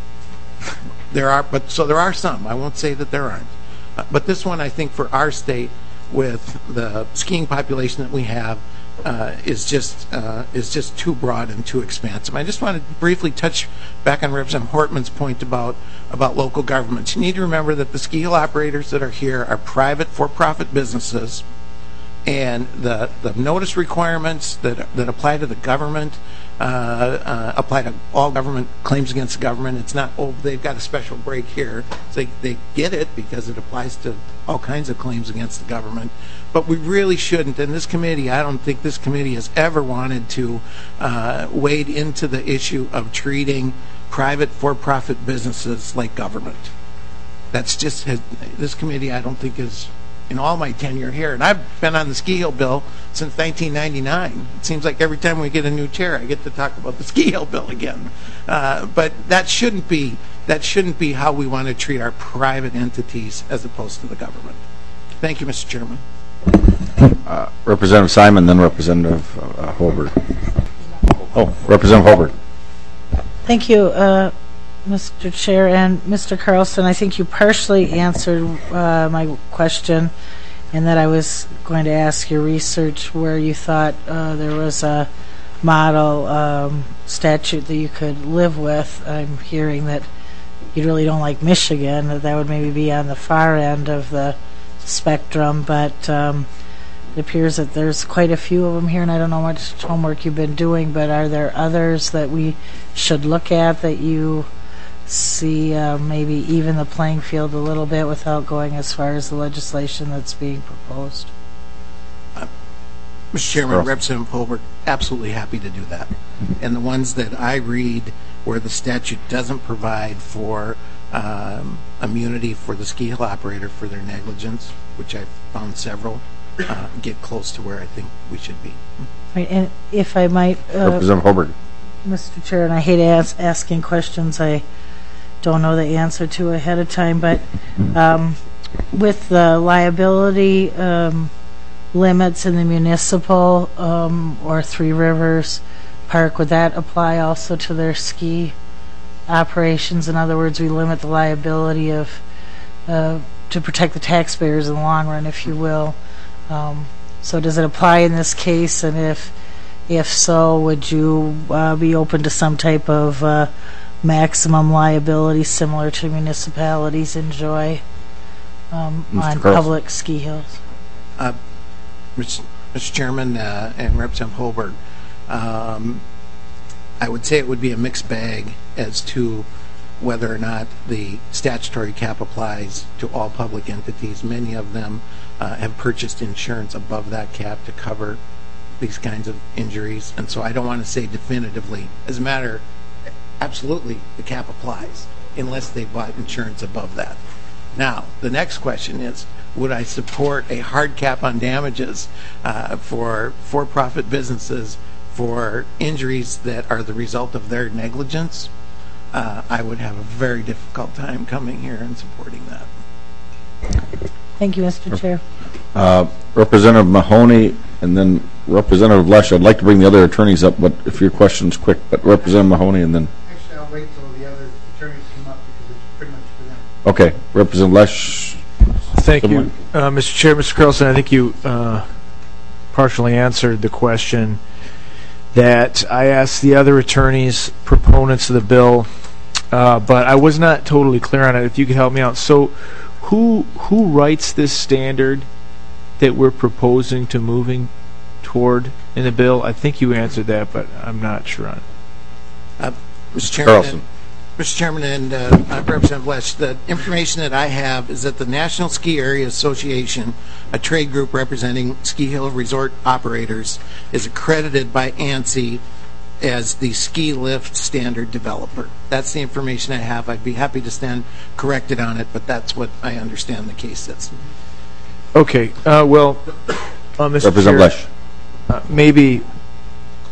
[SPEAKER 12] There are, but so there are some. I won't say that there aren't. Uh, but this one, I think, for our state, with the skiing population that we have, uh, is just uh, is just too broad and too expansive. I just want to briefly touch back on Representative Hortman's point about about local governments. You need to remember that the ski hill operators that are here are private, for-profit businesses, and the the notice requirements that that apply to the government uh, uh, apply to all government claims against the government. It's not, oh, they've got a special break here. So they, they get it because it applies to all kinds of claims against the government. But we really shouldn't, and this committee, I don't think this committee has ever wanted to uh, wade into the issue of treating private for-profit businesses like government. That's just, has, this committee I don't think is, in all my tenure here, and I've been on the ski hill bill since nineteen ninety-nine. It seems like every time we get a new chair, I get to talk about the ski hill bill again. Uh, but that shouldn't be that shouldn't be how we want to treat our private entities as opposed to the government. Thank you, Mister Chairman.
[SPEAKER 1] Uh, Representative Simon, then Representative uh, Hobart. Oh, Representative Hobart.
[SPEAKER 16] Thank you, uh, Mister Chair, and Mister Carlson. I think you partially answered uh, my question, in that I was going to ask your research where you thought uh, there was a model um, statute that you could live with. I'm hearing that you really don't like Michigan, that that would maybe be on the far end of the spectrum, but um, it appears that there's quite a few of them here, and I don't know how much homework you've been doing, but are there others that we should look at that you see uh, maybe even the playing field a little bit without going as far as the legislation that's being proposed?
[SPEAKER 12] Uh, Mister Chairman, Earl. Representative Hobart, absolutely happy to do that. And the ones that I read where the statute doesn't provide for um, immunity for the ski hill operator for their negligence, which I've found several, uh, get close to where I think we should be.
[SPEAKER 16] Right, and if I might, uh,
[SPEAKER 1] Representative Hobart.
[SPEAKER 16] Mister Chair, and I hate ask, asking questions I don't know the answer to ahead of time, but um, with the liability um, limits in the municipal um, or Three Rivers Park, would that apply also to their ski operations? In other words, we limit the liability of uh, to protect the taxpayers in the long run, if you will. Um, so does it apply in this case? And if if so, would you uh, be open to some type of uh, maximum liability similar to municipalities enjoy um, on
[SPEAKER 1] Carlson.
[SPEAKER 16] public ski hills?
[SPEAKER 12] Uh, Mister Chairman uh, and Representative Hobart, um, I would say it would be a mixed bag as to whether or not the statutory cap applies to all public entities. Many of them uh, have purchased insurance above that cap to cover these kinds of injuries, and so I don't want to say definitively. As a matter, absolutely, the cap applies unless they bought insurance above that. Now, the next question is, would I support a hard cap on damages uh, for for-profit businesses for injuries that are the result of their negligence? Uh, I would have a very difficult time coming here and supporting that.
[SPEAKER 16] Thank you, Mister Chair.
[SPEAKER 1] Uh, Representative Mahoney, and then Representative Lesh. I'd like to bring the other attorneys up, but if your question's quick, but Representative Mahoney, and then...
[SPEAKER 17] Actually, I'll wait till the other attorneys come up because it's pretty much for them.
[SPEAKER 1] Okay, Representative Lesh.
[SPEAKER 7] Thank you, uh, Mister Chair. Mister Carlson, I think you uh, partially answered the question that I asked the other attorneys, proponents of the bill, uh, but I was not totally clear on it. If you could help me out. So who who writes this standard that we're proposing to moving toward in the bill? I think you answered that, but I'm not sure on it.
[SPEAKER 12] Uh, Mister Chairman,
[SPEAKER 1] Carlson.
[SPEAKER 12] and, Mister Chairman and uh, Representative Lesh, the information that I have is that the National Ski Area Association, a trade group representing ski hill resort operators, is accredited by ANSI as the ski lift standard developer. That's the information I have. I'd be happy to stand corrected on it, but that's what I understand the case is.
[SPEAKER 7] Okay. Uh, well, uh, Mister
[SPEAKER 1] Representative
[SPEAKER 7] Chair,
[SPEAKER 1] Lesh.
[SPEAKER 7] uh, maybe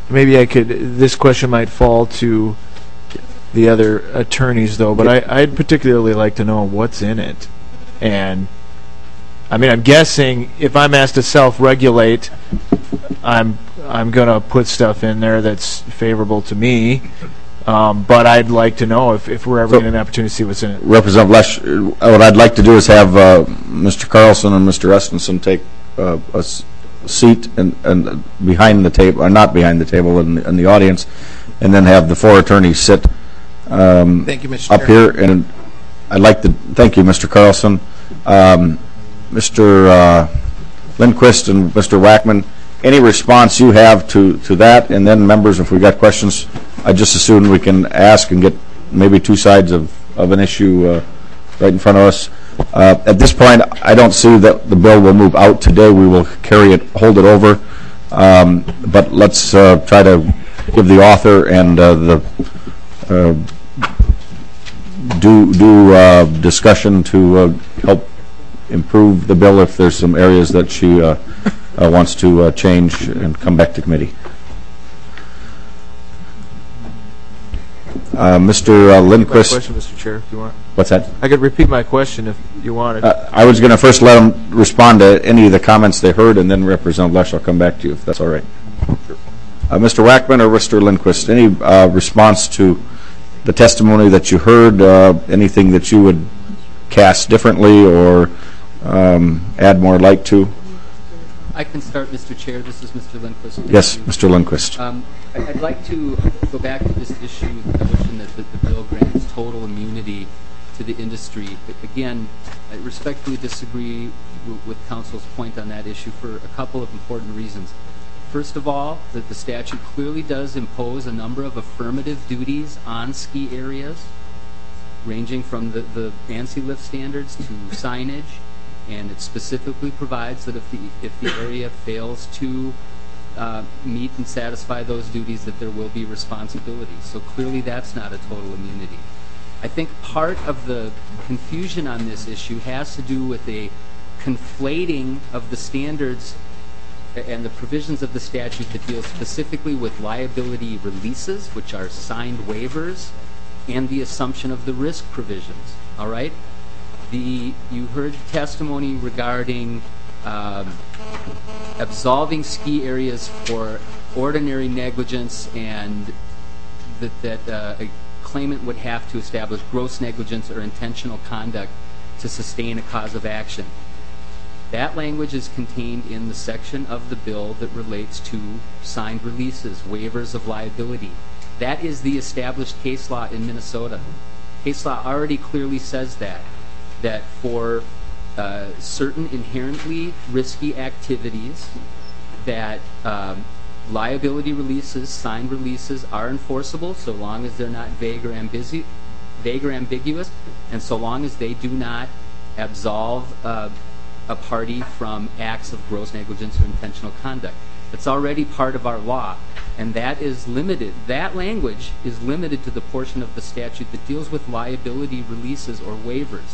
[SPEAKER 7] maybe I could, this question might fall to the other attorneys, though, but I, I'd particularly like to know what's in it. And, I mean, I'm guessing if I'm asked to self-regulate, I'm I'm going to put stuff in there that's favorable to me. Um, but I'd like to know if, if we're ever
[SPEAKER 1] So,
[SPEAKER 7] getting an opportunity to see what's in it.
[SPEAKER 1] Representative Lesh, what I'd like to do is have uh, Mister Carlson and Mister Estenson take uh, a s- seat and, and behind the table, or not behind the table, in, in the audience, and then have the four attorneys sit um,
[SPEAKER 12] Thank you, Mister
[SPEAKER 1] up
[SPEAKER 12] Chair.
[SPEAKER 1] here. And I'd like to thank you, Mister Carlson, um, Mister Uh, Lindquist, and Mister Wackman. Any response you have to, to that, and then members, if we got questions, I just assume we can ask and get maybe two sides of, of an issue uh, right in front of us. Uh, at this point, I don't see that the bill will move out today. We will carry it, hold it over, um, but let's uh, try to give the author and uh, the uh, do do uh, discussion to uh, help improve the bill if there's some areas that she uh, uh, wants to uh, change and come back to committee. Uh, Mister Uh, Lindquist.
[SPEAKER 7] My question, Mister Chair, if you want.
[SPEAKER 1] What's that?
[SPEAKER 7] I could repeat my question if you wanted.
[SPEAKER 1] Uh, I was going to first let them respond to any of the comments they heard, and then Representative Lesh, I'll come back to you if that's all right. Uh, Mister Wackman or Mister Lindquist, any uh, response to the testimony that you heard, uh, anything that you would cast differently or um, add more light to?
[SPEAKER 5] I can start, Mister Chair. This is Mister Lindquist.
[SPEAKER 1] Yes, Mister Lindquist.
[SPEAKER 5] Um, I- I'd like to go back to this issue, the notion that the, the bill grants total immunity to the industry. But again, I respectfully disagree w- with Council's point on that issue for a couple of important reasons. First of all, that the statute clearly does impose a number of affirmative duties on ski areas, ranging from the, the ANSI lift standards to signage, and it specifically provides that if the if the area fails to uh, meet and satisfy those duties, that there will be responsibility. So clearly that's not a total immunity. I think part of the confusion on this issue has to do with a conflating of the standards and the provisions of the statute that deal specifically with liability releases, which are signed waivers, and the assumption of the risk provisions. All right? The, you heard testimony regarding um, absolving ski areas for ordinary negligence, and that, that uh, a claimant would have to establish gross negligence or intentional conduct to sustain a cause of action. That language is contained in the section of the bill that relates to signed releases, waivers of liability. That is the established case law in Minnesota. Case law already clearly says that. that for uh, certain inherently risky activities, that um, liability releases, signed releases, are enforceable so long as they're not vague or, ambigu- vague or ambiguous, and so long as they do not absolve uh, a party from acts of gross negligence or intentional conduct. It's already part of our law, and that is limited. That language is limited to the portion of the statute that deals with liability releases or waivers.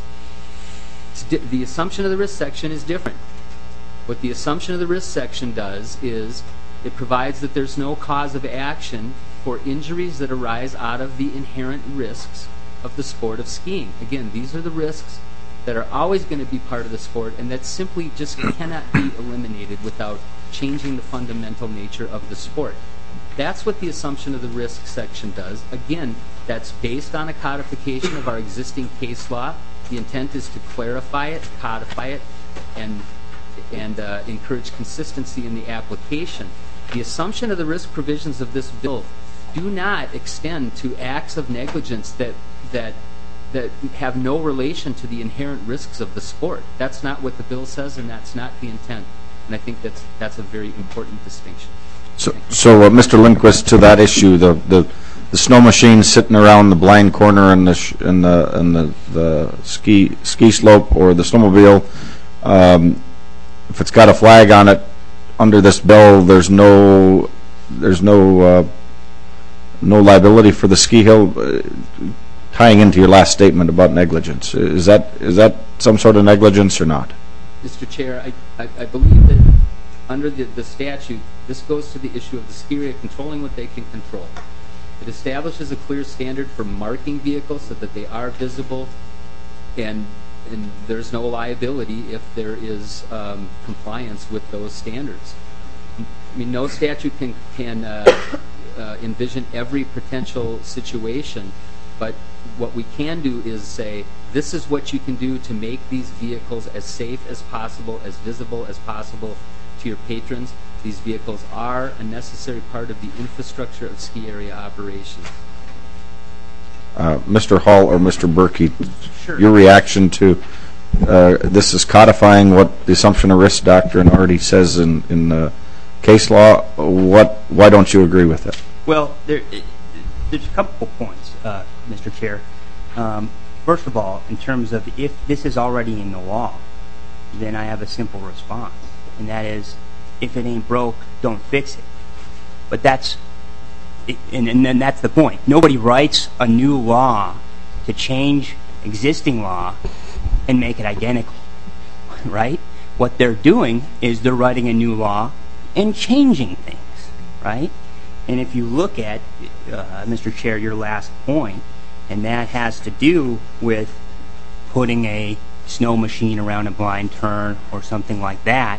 [SPEAKER 5] The assumption of the risk section is different. What the assumption of the risk section does is it provides that there's no cause of action for injuries that arise out of the inherent risks of the sport of skiing. Again, these are the risks that are always going to be part of the sport, and that simply just cannot be eliminated without changing the fundamental nature of the sport. That's what the assumption of the risk section does. Again, that's based on a codification of our existing case law. The intent is to clarify it, codify it, and and uh, encourage consistency in the application. The assumption of the risk provisions of this bill do not extend to acts of negligence that that that have no relation to the inherent risks of the sport. That's not what the bill says, and that's not the intent. And I think that's that's a very important distinction.
[SPEAKER 1] So, so uh, Mister Lindquist, to that issue, the the the snow machine sitting around the blind corner in the sh- in the in the, the ski ski slope or the snowmobile, um, if it's got a flag on it under this bill, there's no there's no uh, no liability for the ski hill. Uh, tying into your last statement about negligence, is that is that some sort of negligence or not?
[SPEAKER 5] Mister Chair, I, I, I believe that under the, the statute, this goes to the issue of the ski area controlling what they can control. It establishes a clear standard for marking vehicles so that they are visible, and and there's no liability if there is um, compliance with those standards. I mean, no statute can can uh, uh, envision every potential situation, but what we can do is say, this is what you can do to make these vehicles as safe as possible, as visible as possible to your patrons. These vehicles are a necessary part of the infrastructure of ski area operations.
[SPEAKER 1] Uh, Mister Hall or Mister Berkey,
[SPEAKER 6] Sure.
[SPEAKER 1] your reaction to uh, this is codifying what the assumption of risk doctrine already says in in the case law. What? Why don't you agree with it?
[SPEAKER 13] Well, there, there's a couple points, uh, Mister Chair. Um, first of all, in terms of if this is already in the law, then I have a simple response, and that is, if it ain't broke, don't fix it. But that's, and, and then that's the point. Nobody writes a new law to change existing law and make it identical, right? What they're doing is they're writing a new law and changing things, right? And if you look at, uh, Mister Chair, your last point, and that has to do with putting a snow machine around a blind turn or something like that,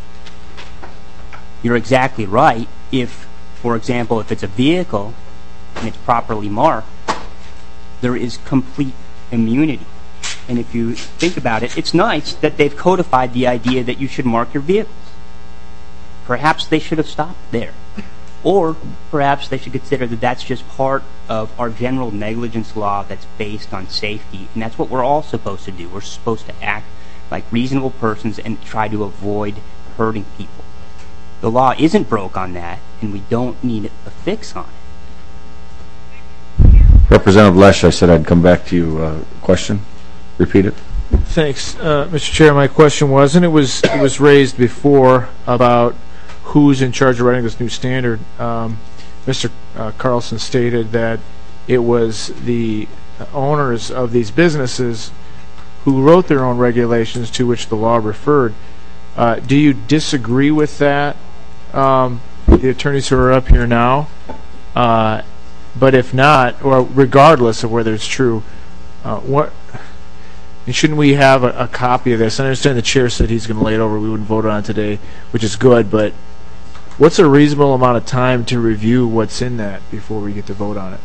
[SPEAKER 13] you're exactly right. If, for example, if it's a vehicle and it's properly marked, there is complete immunity. And if you think about it, it's nice that they've codified the idea that you should mark your vehicles. Perhaps they should have stopped there. Or perhaps they should consider that that's just part of our general negligence law that's based on safety, and that's what we're all supposed to do. We're supposed to act like reasonable persons and try to avoid hurting people. The law isn't broke on that, and we don't need a fix on it.
[SPEAKER 1] Representative Lesh, I said I'd come back to you. Uh, question? Repeat it.
[SPEAKER 7] Thanks, uh, Mister Chair. My question was, and it was it was raised before about who's in charge of writing this new standard. Um, Mister Uh, Carlson stated that it was the owners of these businesses who wrote their own regulations to which the law referred. Uh, do you disagree with that, um, the attorneys who are up here now? Uh, but if not, or regardless of whether it's true, uh, what? And shouldn't we have a, a copy of this? I understand the chair said he's going to lay it over. We wouldn't vote on it today, which is good, but what's a reasonable amount of time to review what's in that before we get to vote on it?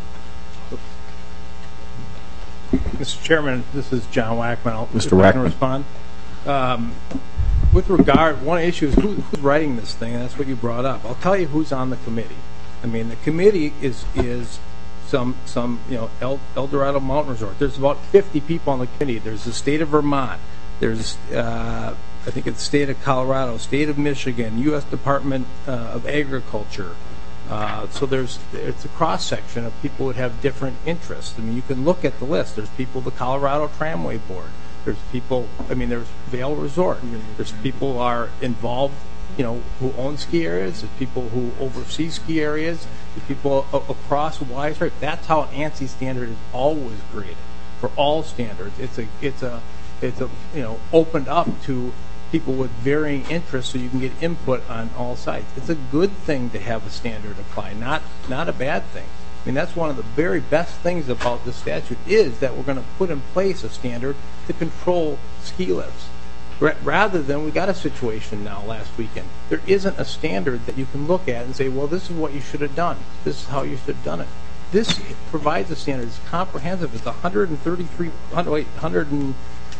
[SPEAKER 6] Mister Chairman, this is John Wackman. I'll,
[SPEAKER 1] Mister
[SPEAKER 6] if I
[SPEAKER 1] Wackman.
[SPEAKER 6] can respond. Um, with regard, one issue is who, who's writing this thing, and that's what you brought up. I'll tell you who's on the committee. I mean, the committee is is some some you know El, El Dorado Mountain Resort. There's about fifty people on the committee. There's the state of Vermont. There's uh, I think it's the state of Colorado, state of Michigan, U S Department uh, of Agriculture. Uh, so there's it's a cross section of people that have different interests. I mean, you can look at the list. There's people, the Colorado Tramway Board. There's people. I mean, there's Vail Resort. There's people who are involved, you know, who own ski areas. There's people who oversee ski areas. There's people a- across a wide area. That's how an ANSI standard is always graded for all standards. It's a it's a it's a you know opened up to people with varying interests, so you can get input on all sides. It's a good thing to have a standard apply, not not a bad thing. I mean, that's one of the very best things about this statute is that we're going to put in place a standard to control ski lifts. Ra- rather than, we got a situation now last weekend, there isn't a standard that you can look at and say, well, this is what you should have done. This is how you should have done it. This provides a standard. It's comprehensive. It's one hundred thirty-three, one hundred, wait, one hundred and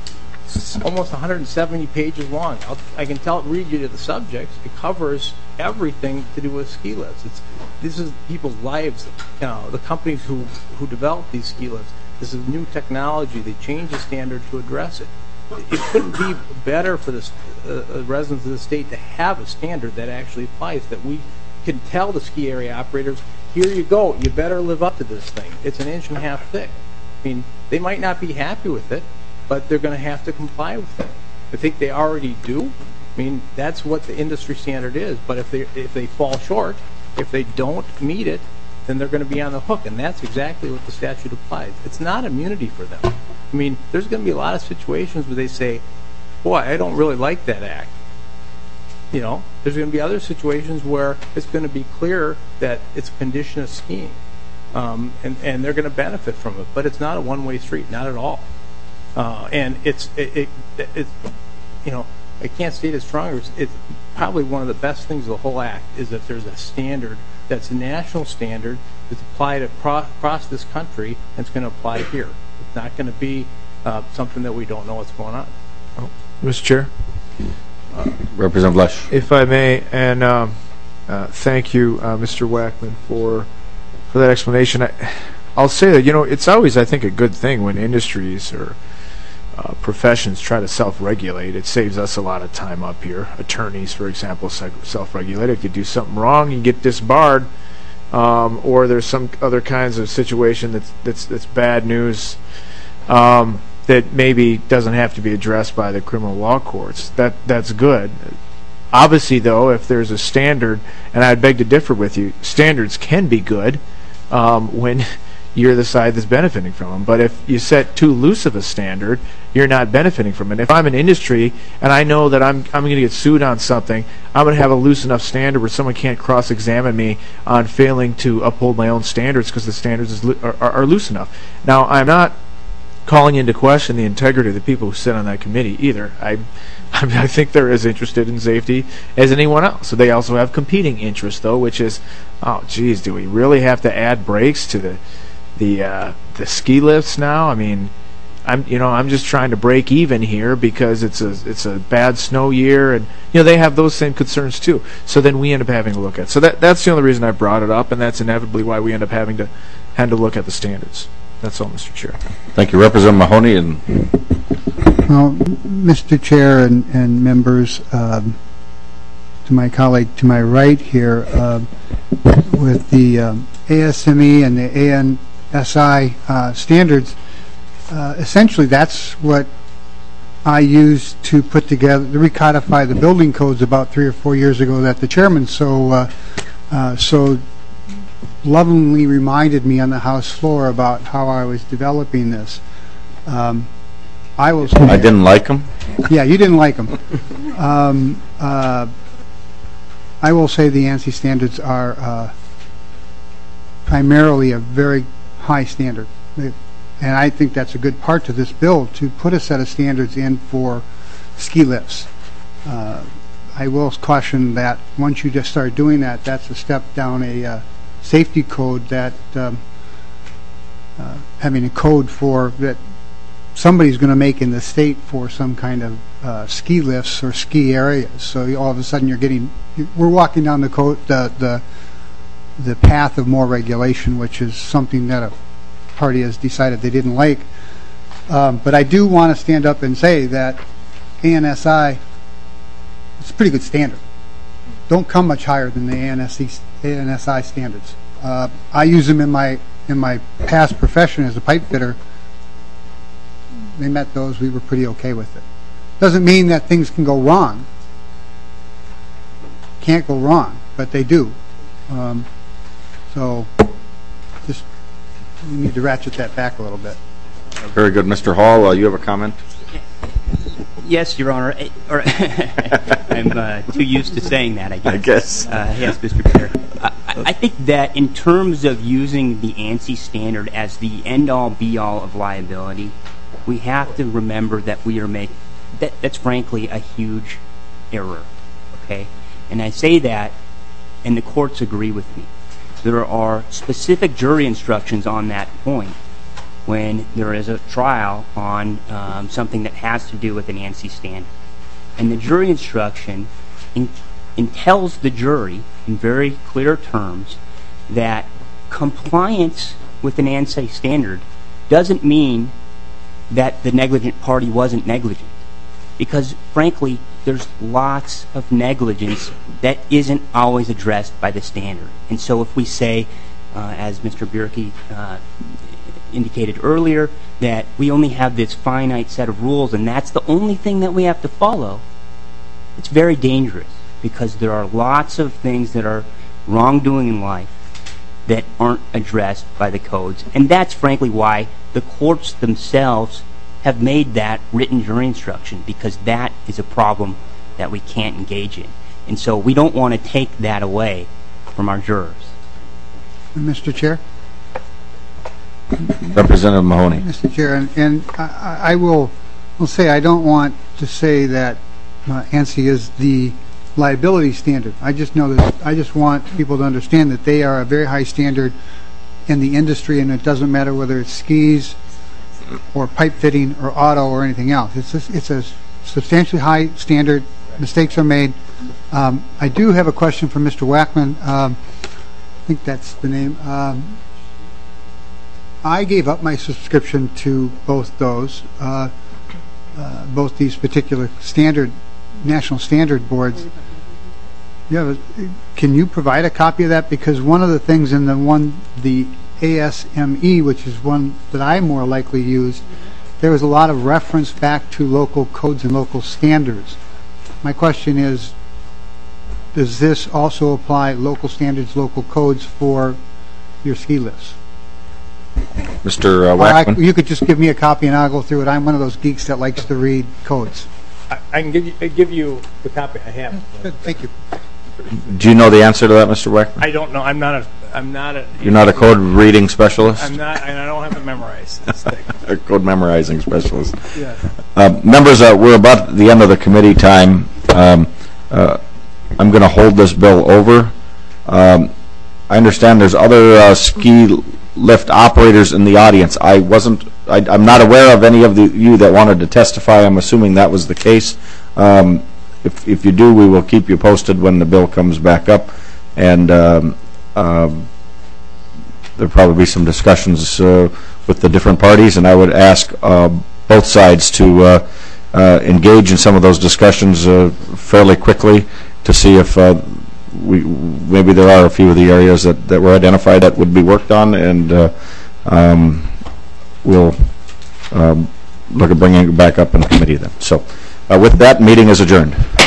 [SPEAKER 6] almost one hundred seventy pages long. I'll, I can tell, read you to the subjects. It covers everything to do with ski lifts. It's this is people's lives. You know, the companies who who develop these ski lifts. This is new technology. They change the standard to address it. It couldn't be better for the uh, residents of the state to have a standard that actually applies. That we can tell the ski area operators, here you go. You better live up to this thing. It's an inch and a half thick. I mean, they might not be happy with it, but they're going to have to comply with it. I think they already do. I mean, that's what the industry standard is. But if they if they fall short, if they don't meet it, then they're going to be on the hook, and that's exactly what the statute applies. It's not immunity for them. I mean, there's going to be a lot of situations where they say, boy, I don't really like that act. You know, there's going to be other situations where it's going to be clear that it's a condition of skiing, um, and and they're going to benefit from it. But it's not a one-way street, not at all. Uh, and it's it, it it's you know, I can't state it stronger. It's, it's probably one of the best things of the whole act is that there's a standard that's a national standard that's applied across, across this country, and it's going to apply here. It's not going to be uh, something that we don't know what's going on.
[SPEAKER 7] Oh, Mister Chair.
[SPEAKER 1] Uh, Representative Lush.
[SPEAKER 7] If I may, and um, uh, thank you, uh, Mister Wackman, for for that explanation. I, I'll say that, you know, it's always, I think, a good thing when industries or uh, professions try to self-regulate. It saves us a lot of time up here. Attorneys, for example, self-regulate. If you do something wrong, you get disbarred, um, or there's some other kinds of situation that's that's, that's bad news. Um, that maybe doesn't have to be addressed by the criminal law courts. That that's good. Obviously, though, if there's a standard, and I'd beg to differ with you, standards can be good um, when you're the side that's benefiting from them. But if you set too loose of a standard, you're not benefiting from it. If I'm an industry and I know that I'm I'm going to get sued on something, I'm going to have a loose enough standard where someone can't cross-examine me on failing to uphold my own standards because the standards is lo- are, are loose enough. Now, I'm not calling into question the integrity of the people who sit on that committee either. I, I, mean, I think they're as interested in safety as anyone else. So they also have competing interests, though, which is, oh, geez, do we really have to add brakes to the the uh, the ski lifts now? I mean, I'm you know I'm just trying to break even here because it's a it's a bad snow year, and you know they have those same concerns too. So then we end up having to look at. So that that's the only reason I brought it up, and that's inevitably why we end up having to have to look at the standards. That's all, Mister Chair.
[SPEAKER 1] Thank you, Representative Mahoney. And
[SPEAKER 17] well, Mister Chair and, and members, um, to my colleague to my right here, uh, with the um, A S M E and the A N S I uh, standards, uh, essentially that's what I used to put together, to recodify the building codes about three or four years ago that the chairman so uh, uh, so lovingly reminded me on the House floor about how I was developing this. Um, I will say
[SPEAKER 1] I didn't like them?
[SPEAKER 17] Yeah, you didn't like them. um, uh, I will say the ANSI standards are uh, primarily a very high standard. They, and I think that's a good part to this bill, to put a set of standards in for ski lifts. Uh, I will caution that once you just start doing that, that's a step down a uh, safety code that um, uh, having a code for that somebody's going to make in the state for some kind of uh, ski lifts or ski areas. So you, all of a sudden you're getting you're, we're walking down the code the the the path of more regulation, which is something that a party has decided they didn't like. Um, but I do want to stand up and say that A N S I is a pretty good standard. Don't come much higher than the A N S I standards. Uh, I use them in my in my past profession as a pipe fitter. They met those. We were pretty okay with it. Doesn't mean that things can go wrong. Can't go wrong, but they do. Um, so just you need to ratchet that back a little bit.
[SPEAKER 1] Very good. Mister Hall, uh, you have a comment?
[SPEAKER 13] Yes, Your Honor. Or I'm uh, too used to saying that, I guess.
[SPEAKER 1] I guess.
[SPEAKER 13] Uh, yes, Mister Chair. I, I think that in terms of using the ANSI standard as the end-all, be-all of liability, we have to remember that we are making that. That's frankly a huge error. Okay, and I say that, and the courts agree with me. There are specific jury instructions on that point when there is a trial on um, something that has to do with an ANSI standard. And the jury instruction in, in tells the jury in very clear terms that compliance with an ANSI standard doesn't mean that the negligent party wasn't negligent. Because, frankly, there's lots of negligence that isn't always addressed by the standard. And so if we say, uh, as Mister Bierke uh, indicated earlier, that we only have this finite set of rules and that's the only thing that we have to follow, it's very dangerous because there are lots of things that are wrongdoing in life that aren't addressed by the codes. And that's frankly why the courts themselves have made that written jury instruction, because that is a problem that we can't engage in. And so we don't want to take that away from our jurors.
[SPEAKER 17] Mister Chair?
[SPEAKER 1] Representative Mahoney.
[SPEAKER 17] Mister Chair, and, and I, I will, will say I don't want to say that uh, ANSI is the liability standard. I just know that I just want people to understand that they are a very high standard in the industry, and it doesn't matter whether it's skis or pipe fitting or auto or anything else. It's a, it's a substantially high standard. Mistakes are made. Um, I do have a question for Mister Wackman. Um, I think that's the name. Um, I gave up my subscription to both those, uh, uh, both these particular standard, national standard boards. You have a, can you provide a copy of that? Because one of the things in the one, the A S M E, which is one that I more likely use, there was a lot of reference back to local codes and local standards. My question is, does this also apply local standards, local codes for your ski lifts?
[SPEAKER 1] Mister Uh,
[SPEAKER 17] Or I,
[SPEAKER 1] Wackman?
[SPEAKER 17] you could just give me a copy and I'll go through it. I'm one of those geeks that likes to read codes.
[SPEAKER 6] I, I can give you, I give you the copy. I have.
[SPEAKER 17] Good, thank you.
[SPEAKER 1] Do you know the answer to that, Mister Wackman?
[SPEAKER 6] I don't know. I'm not a. I'm not a.
[SPEAKER 1] You're not a code reading specialist?
[SPEAKER 6] I'm not, and I don't have it memorized.
[SPEAKER 1] A code memorizing specialist.
[SPEAKER 6] Yeah.
[SPEAKER 1] Uh, members, uh, we're about at the end of the committee time. Um, uh, I'm going to hold this bill over. Um, I understand there's other uh, ski lift operators in the audience. I wasn't. I, I'm not aware of any of the, you that wanted to testify. I'm assuming that was the case. Um, if if you do, we will keep you posted when the bill comes back up, and um, um, there'll probably be some discussions uh, with the different parties. And I would ask uh, both sides to uh, uh, engage in some of those discussions uh, fairly quickly to see if uh, we maybe there are a few of the areas that, that were identified that would be worked on, and uh, um, we'll um, look at bringing it back up in committee then. So uh, with that, meeting is adjourned.